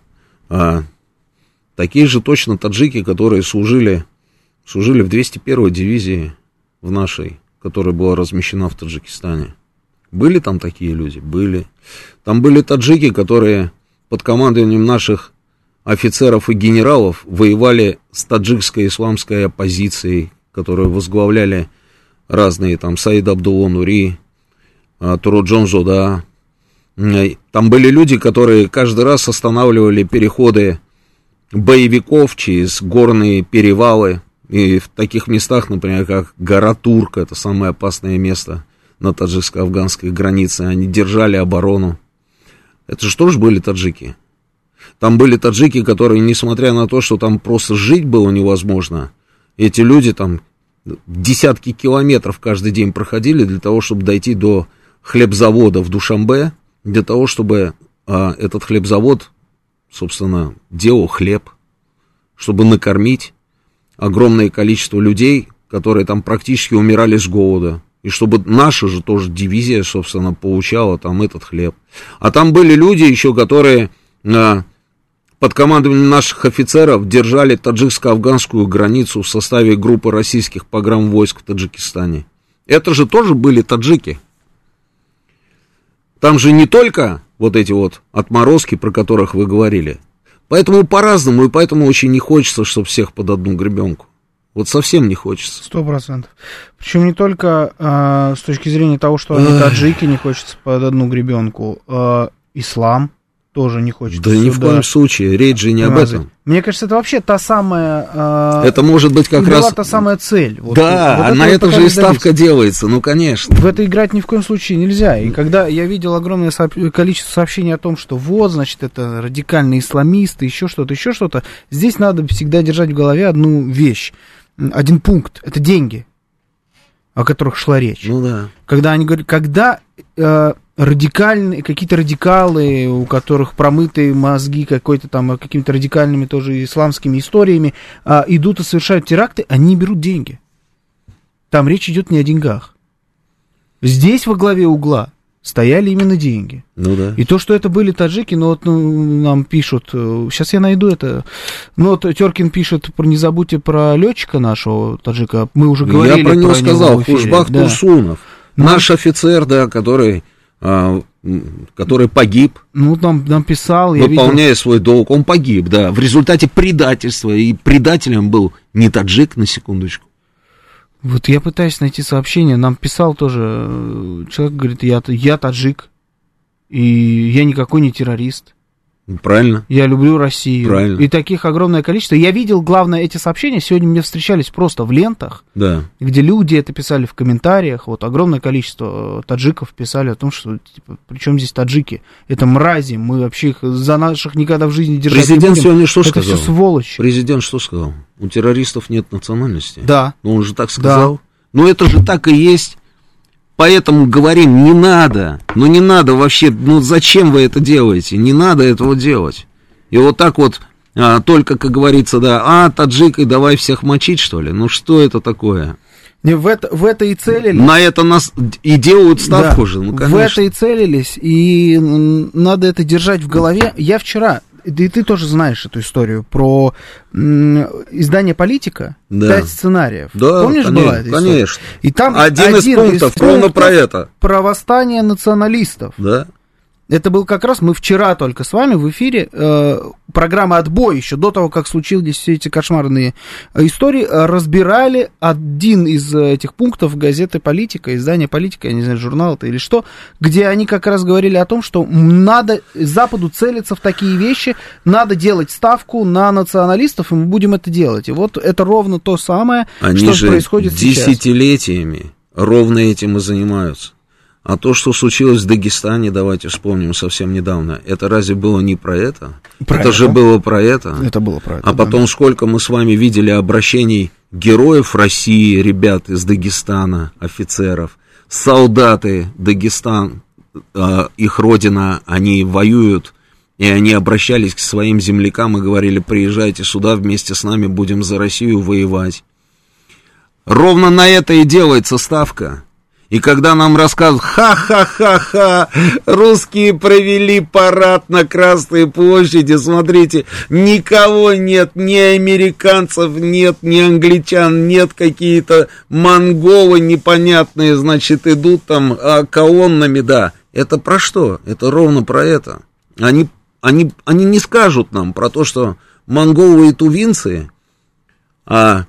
такие же точно таджики, которые служили в 201-й дивизии в нашей, которая была размещена в Таджикистане. Были там такие люди? Были. Там были таджики, которые под командованием наших офицеров и генералов воевали с таджикской исламской оппозицией, которую возглавляли разные, там, Саид Абдулла Нури, Туруджон Жода. Там были люди, которые каждый раз останавливали переходы боевиков через горные перевалы. И в таких местах, например, как гора Турка, это самое опасное место на таджикско-афганской границе, они держали оборону. Это же тоже были таджики. Там были таджики, которые, несмотря на то, что там просто жить было невозможно, эти люди там десятки километров каждый день проходили для того, чтобы дойти до хлебзавода в Душанбе, для того, чтобы этот хлебзавод, собственно, делал хлеб, чтобы накормить огромное количество людей, которые там практически умирали с голода. И чтобы наша же тоже дивизия, собственно, получала там этот хлеб. А там были люди еще, которые под командованием наших офицеров держали таджикско-афганскую границу в составе группы российских погранвойск в Таджикистане. Это же тоже были таджики. Там же не только вот эти вот отморозки, про которых вы говорили. Поэтому по-разному, и поэтому очень не хочется, чтобы всех под одну гребенку. Вот совсем не хочется. 100%. Причем не только с точки зрения того, что они таджики, не хочется под одну гребенку. Ислам тоже не хочет. Да ни в коем случае, речь же не об этом. Мне кажется, это вообще та самая... это может быть как раз... та самая цель. Да, на это же и ставка делается, ну, конечно. В это играть ни в коем случае нельзя. И когда я видел огромное количество сообщений о том, что вот, значит, это радикальные исламисты, еще что-то, здесь надо всегда держать в голове одну вещь, один пункт, это деньги, о которых шла речь. Ну да. Когда они говорят, какие-то радикалы, у которых промытые мозги какой-то там какими-то радикальными тоже исламскими историями, идут и совершают теракты, они берут деньги. Там речь идет не о деньгах. Здесь во главе угла стояли именно деньги. Ну да. И то, что это были таджики, нам пишут, сейчас я найду это, Теркин пишет, не забудьте про летчика нашего таджика, мы уже говорили. Я про него сказал, Хушбах Турсунов, наш офицер, да, который погиб. Нам писал, выполняя свой долг, он погиб, да, в результате предательства, и предателем был не таджик, на секундочку. Вот я пытаюсь найти сообщение, нам писал тоже человек, говорит, я таджик, и я никакой не террорист. Правильно. Я люблю Россию. Правильно. И таких огромное количество. Я видел, главное, эти сообщения сегодня мне встречались просто в лентах, да, где люди это писали в комментариях. Вот огромное количество таджиков писали о том, что, при чем здесь таджики? Это мрази, мы вообще их за наших никогда в жизни держать не будем. Президент сегодня что это сказал? Все сволочи. Президент что сказал? У террористов нет национальности. Да. Ну, он же так сказал. Да. Это же так и есть. Поэтому говорим, не надо вообще, зачем вы это делаете? Не надо этого делать. И вот так вот, только, как говорится, таджик, и давай всех мочить, что ли? Что это такое? В это и целились. На это нас и делают ставку же, конечно. В это и целились, и надо это держать в голове. Я вчера... Да и ты тоже знаешь эту историю про издание «Политика», 5 сценариев. Да, помнишь, была эта история? Конечно. И там один из пунктов ровно про это. Про восстание националистов. Да. Это был как раз, мы вчера только с вами в эфире, программа «Отбой», еще до того, как случились все эти кошмарные истории, разбирали один из этих пунктов газеты «Политика», издания «Политика», я не знаю, журнал это или что, где они как раз говорили о том, что надо Западу целиться в такие вещи, надо делать ставку на националистов, и мы будем это делать. И вот это ровно то самое, что происходит сейчас. Они же десятилетиями ровно этим и занимаются. А то, что случилось в Дагестане, давайте вспомним совсем недавно, это разве было не про это? Же было про это. Это было про это. А потом сколько мы с вами видели обращений героев России, ребят из Дагестана, офицеров, солдаты Дагестан, их родина, они воюют, и они обращались к своим землякам и говорили, приезжайте сюда, вместе с нами будем за Россию воевать. Ровно на это и делается ставка. И когда нам рассказывают, ха-ха-ха-ха, русские провели парад на Красной площади, смотрите, никого нет, ни американцев нет, ни англичан нет, какие-то монголы непонятные, значит, идут там колоннами, да. Это про что? Это ровно про это. Они не скажут нам про то, что монголы и тувинцы, там...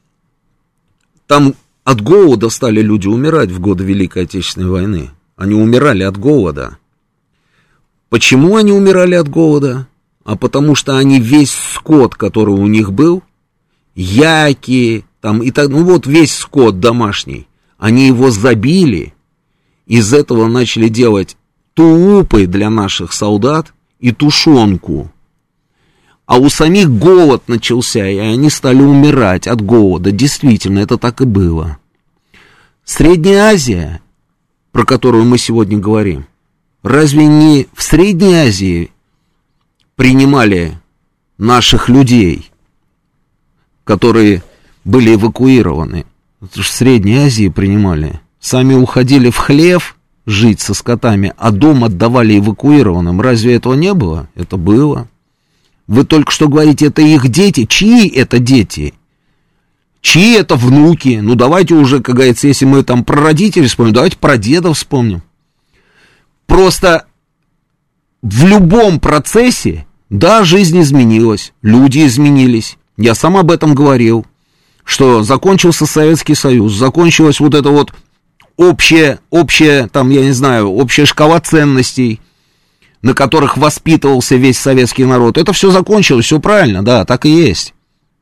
От голода стали люди умирать в годы Великой Отечественной войны. Они умирали от голода. Почему они умирали от голода? А потому что они весь скот, который у них был, яки, весь скот домашний, они его забили, из этого начали делать тулупы для наших солдат и тушенку. А у самих голод начался, и они стали умирать от голода. Действительно, это так и было. Средняя Азия, про которую мы сегодня говорим, разве не в Средней Азии принимали наших людей, которые были эвакуированы? В Средней Азии принимали. Сами уходили в хлев жить со скотами, а дом отдавали эвакуированным. Разве этого не было? Это было. Вы только что говорите, это их дети. Чьи это дети? Чьи это внуки? Давайте уже, как говорится, если мы там про родителей вспомним, давайте про дедов вспомним. Просто в любом процессе, да, жизнь изменилась, люди изменились. Я сам об этом говорил, что закончился Советский Союз, закончилась вот эта вот общая, там, я не знаю, общая шкала ценностей. на которых воспитывался весь советский народ. Это все закончилось, все правильно, да, так и есть.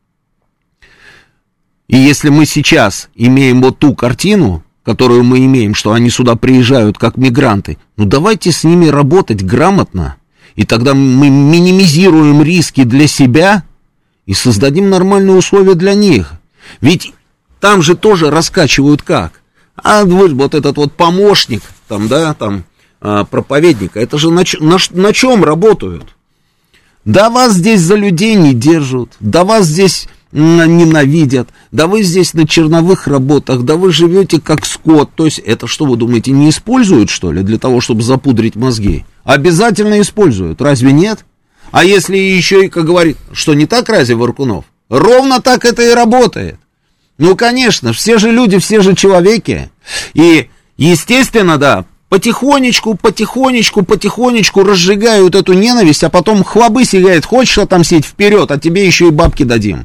И если мы сейчас имеем вот ту картину, которую мы имеем, что они сюда приезжают как мигранты, ну давайте с ними работать грамотно, и тогда мы минимизируем риски для себя и создадим нормальные условия для них. Ведь там же тоже раскачивают как? А вот этот вот помощник, там, да, там, проповедника, это же на чем работают? Да вас здесь за людей не держат, да вас здесь ненавидят, да вы здесь на черновых работах, да вы живете как скот. То есть это что, вы думаете, не используют, что ли, для того, чтобы запудрить мозги? Обязательно используют, разве нет? А если еще и, как говорит, что не так, разве, Варкунов? Ровно так это и работает. Ну, конечно, все же люди, все же человеки. И, естественно, да, потихонечку разжигают эту ненависть, а потом хлобысь говорит, хочешь отомстить, вперед, а тебе еще и бабки дадим.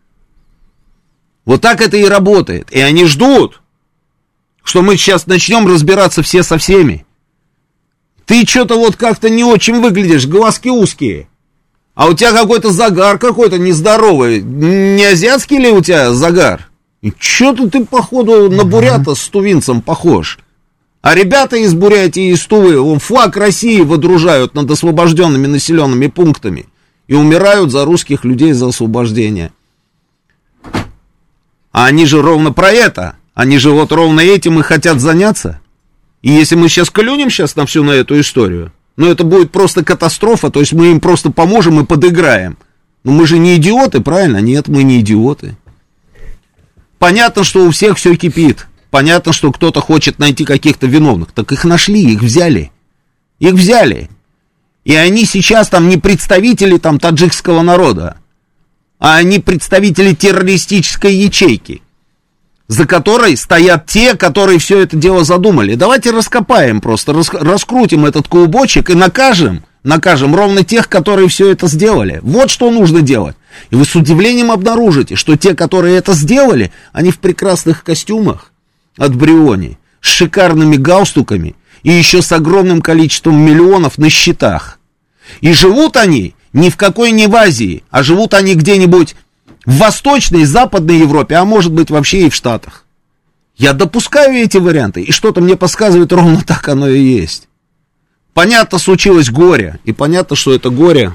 Вот так это и работает. И они ждут, что мы сейчас начнем разбираться все со всеми. Ты что-то вот как-то не очень выглядишь, глазки узкие. А у тебя какой-то загар какой-то нездоровый. Не азиатский ли у тебя загар? И что-то ты, походу, на бурята с тувинцем похож. А ребята из Бурятии и из Тувы флаг России выдружают над освобожденными населенными пунктами. И умирают за русских людей, за освобождение. А они же ровно про это. Они же вот ровно этим и хотят заняться. И если мы сейчас клюнем на всю на эту историю, ну это будет просто катастрофа, то есть мы им просто поможем и подыграем. Но мы же не идиоты, правильно? Нет, мы не идиоты. Понятно, что у всех все кипит. Понятно, что кто-то хочет найти каких-то виновных. Так их нашли, их взяли. Их взяли. И они сейчас там не представители там таджикского народа, а они представители террористической ячейки, за которой стоят те, которые все это дело задумали. Давайте раскопаем просто, раскрутим этот клубочек и накажем ровно тех, которые все это сделали. Вот что нужно делать. И вы с удивлением обнаружите, что те, которые это сделали, они в прекрасных костюмах от Бриони, с шикарными галстуками и еще с огромным количеством миллионов на счетах. И живут они ни в какой не в Азии, а живут они где-нибудь в Восточной, Западной Европе, а может быть вообще и в Штатах. Я допускаю эти варианты, и что-то мне подсказывает, ровно так оно и есть. Понятно, случилось горе, и понятно, что это горе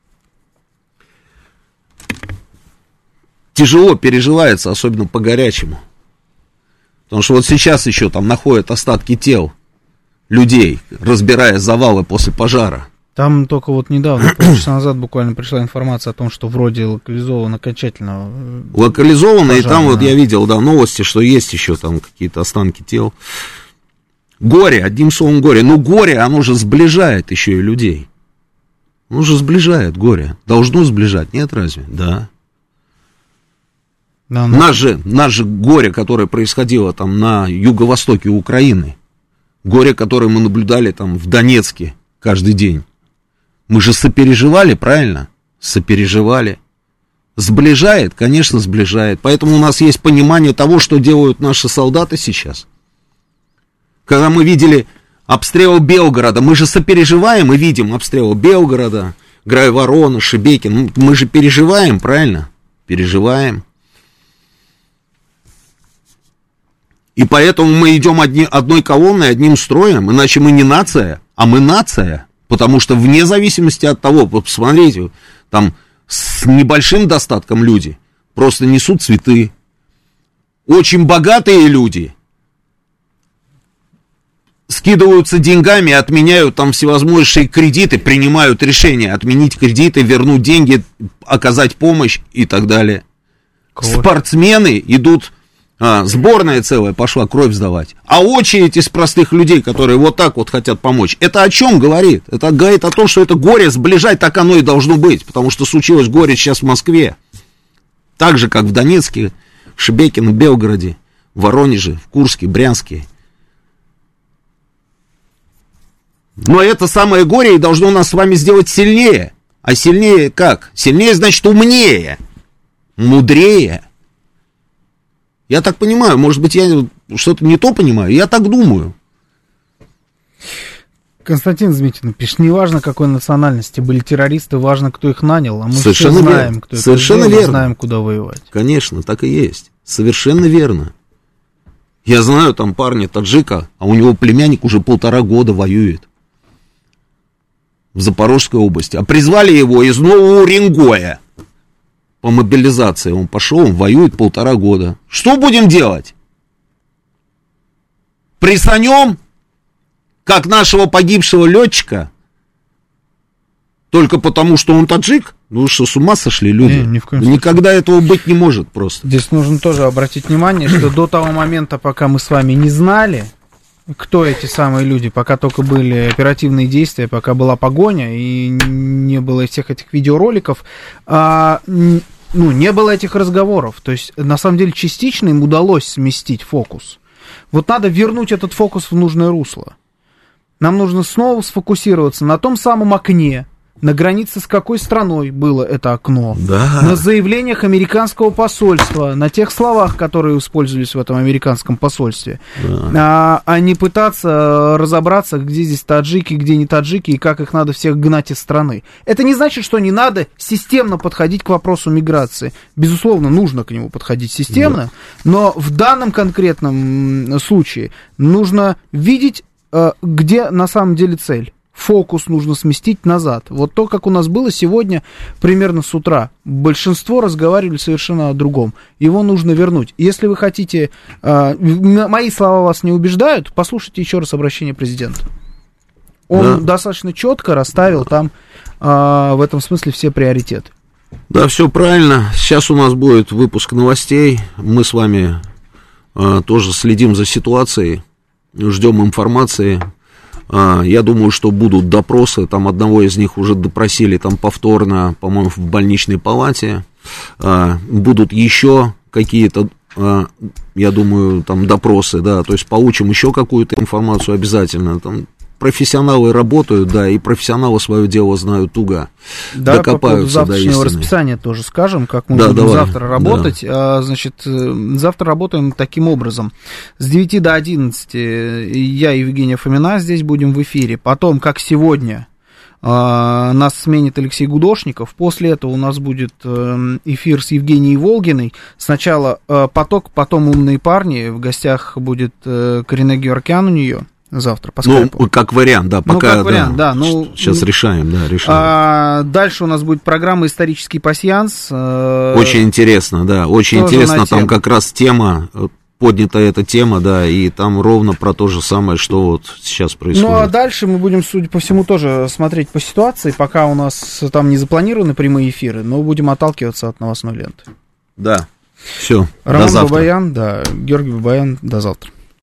тяжело переживается, особенно по-горячему. Потому что вот сейчас еще там находят остатки тел людей, разбирая завалы после пожара. Там только вот недавно, полчаса назад буквально пришла информация о том, что вроде локализован окончательно. Локализовано, и там вот я видел, да, новости, что есть еще там какие-то останки тел. Горе, одним словом горе. Ну, горе, оно же сближает еще и людей. Оно же сближает горе. Должно сближать, нет разве? Да. Да, но... Наш же горе, которое происходило там на юго-востоке Украины, горе, которое мы наблюдали там в Донецке каждый день, мы же сопереживали, правильно? Сопереживали. Сближает, конечно, сближает. Поэтому у нас есть понимание того, что делают наши солдаты сейчас. Когда мы видели обстрел Белгорода, мы же сопереживаем и видим обстрел Белгорода, Грайворона, Шебекин. Мы же переживаем, правильно? Переживаем. И поэтому мы идем одной колонной, одним строем, иначе мы не нация, а мы нация. Потому что вне зависимости от того, посмотрите, там с небольшим достатком люди просто несут цветы. Очень богатые люди скидываются деньгами, отменяют там всевозможные кредиты, принимают решение отменить кредиты, вернуть деньги, оказать помощь и так далее. Спортсмены идут... сборная целая пошла кровь сдавать. А очередь из простых людей, которые вот так вот хотят помочь, это о чем говорит? Это говорит о том, что это горе сближать, так оно и должно быть. Потому что случилось горе сейчас в Москве. Так же, как в Донецке, в Шебекино, в Белгороде, в Воронеже, в Курске, Брянске. Но это самое горе и должно нас с вами сделать сильнее. А сильнее как? Сильнее значит умнее, мудрее. Я так понимаю, может быть, я что-то не то понимаю, я так думаю. Константин Змитин пишет, не важно, какой национальности были террористы, важно, кто их нанял, а мы совершенно все знаем, кто совершенно это верно. Знаем, куда воевать. Конечно, так и есть. Совершенно верно. Я знаю там парня таджика, а у него племянник уже 1,5 года воюет в Запорожской области. А призвали его из Нового Уренгоя по мобилизации. Он пошел, он воюет 1,5 года. Что будем делать? Присанем, как нашего погибшего летчика, только потому, что он таджик? Ну что, с ума сошли люди? Никогда этого быть не может просто. Здесь нужно тоже обратить внимание, что до того момента, пока мы с вами не знали, кто эти самые люди, пока только были оперативные действия, пока была погоня и не было всех этих видеороликов, не было этих разговоров. То есть, на самом деле, частично им удалось сместить фокус. Вот надо вернуть этот фокус в нужное русло. Нам нужно снова сфокусироваться на том самом окне, на границе с какой страной было это окно, да. На заявлениях американского посольства, на тех словах, которые использовались в этом американском посольстве, да. А не пытаться разобраться, где здесь таджики, где не таджики, и как их надо всех гнать из страны. Это не значит, что не надо системно подходить к вопросу миграции. Безусловно, нужно к нему подходить системно, да. Но в данном конкретном случае нужно видеть, где на самом деле цель. Фокус нужно сместить назад. Вот то, как у нас было сегодня, примерно с утра. Большинство разговаривали совершенно о другом. Его нужно вернуть. Если вы хотите... мои слова вас не убеждают, послушайте еще раз обращение президента. Он достаточно четко расставил там в этом смысле все приоритеты. Да, все правильно. Сейчас у нас будет выпуск новостей. Мы с вами тоже следим за ситуацией. Ждем информации. Я думаю, что будут допросы. Там одного из них уже допросили там повторно, по-моему, в больничной палате. Будут еще какие-то, я думаю, там допросы, да. То есть получим еще какую-то информацию обязательно. Там профессионалы работают, да, и профессионалы свое дело знают туго. Да, по поводу завтрашнего расписания тоже скажем, как мы будем завтра работать. Да. Значит, завтра работаем таким образом. С 9 до 11 я и Евгения Фомина здесь будем в эфире. Потом, как сегодня, нас сменит Алексей Гудошников. После этого у нас будет эфир с Евгенией Волгиной. Сначала «Поток», потом «Умные парни». В гостях будет Карине Геворкян у нее. Завтра, по скайпу. Ну, как вариант, да, пока, как вариант, да. Сейчас решаем, да, решаем. Дальше у нас будет программа «Исторический пасьянс». Очень интересно, да, очень интересно, там как раз тема, поднята эта тема, да, и там ровно про то же самое, что вот сейчас происходит. Ну, а дальше мы будем, судя по всему, тоже смотреть по ситуации, пока у нас там не запланированы прямые эфиры, но будем отталкиваться от новостной ленты. Да, все, Роман Бабаян, да, Георгий Бабаян, до завтра.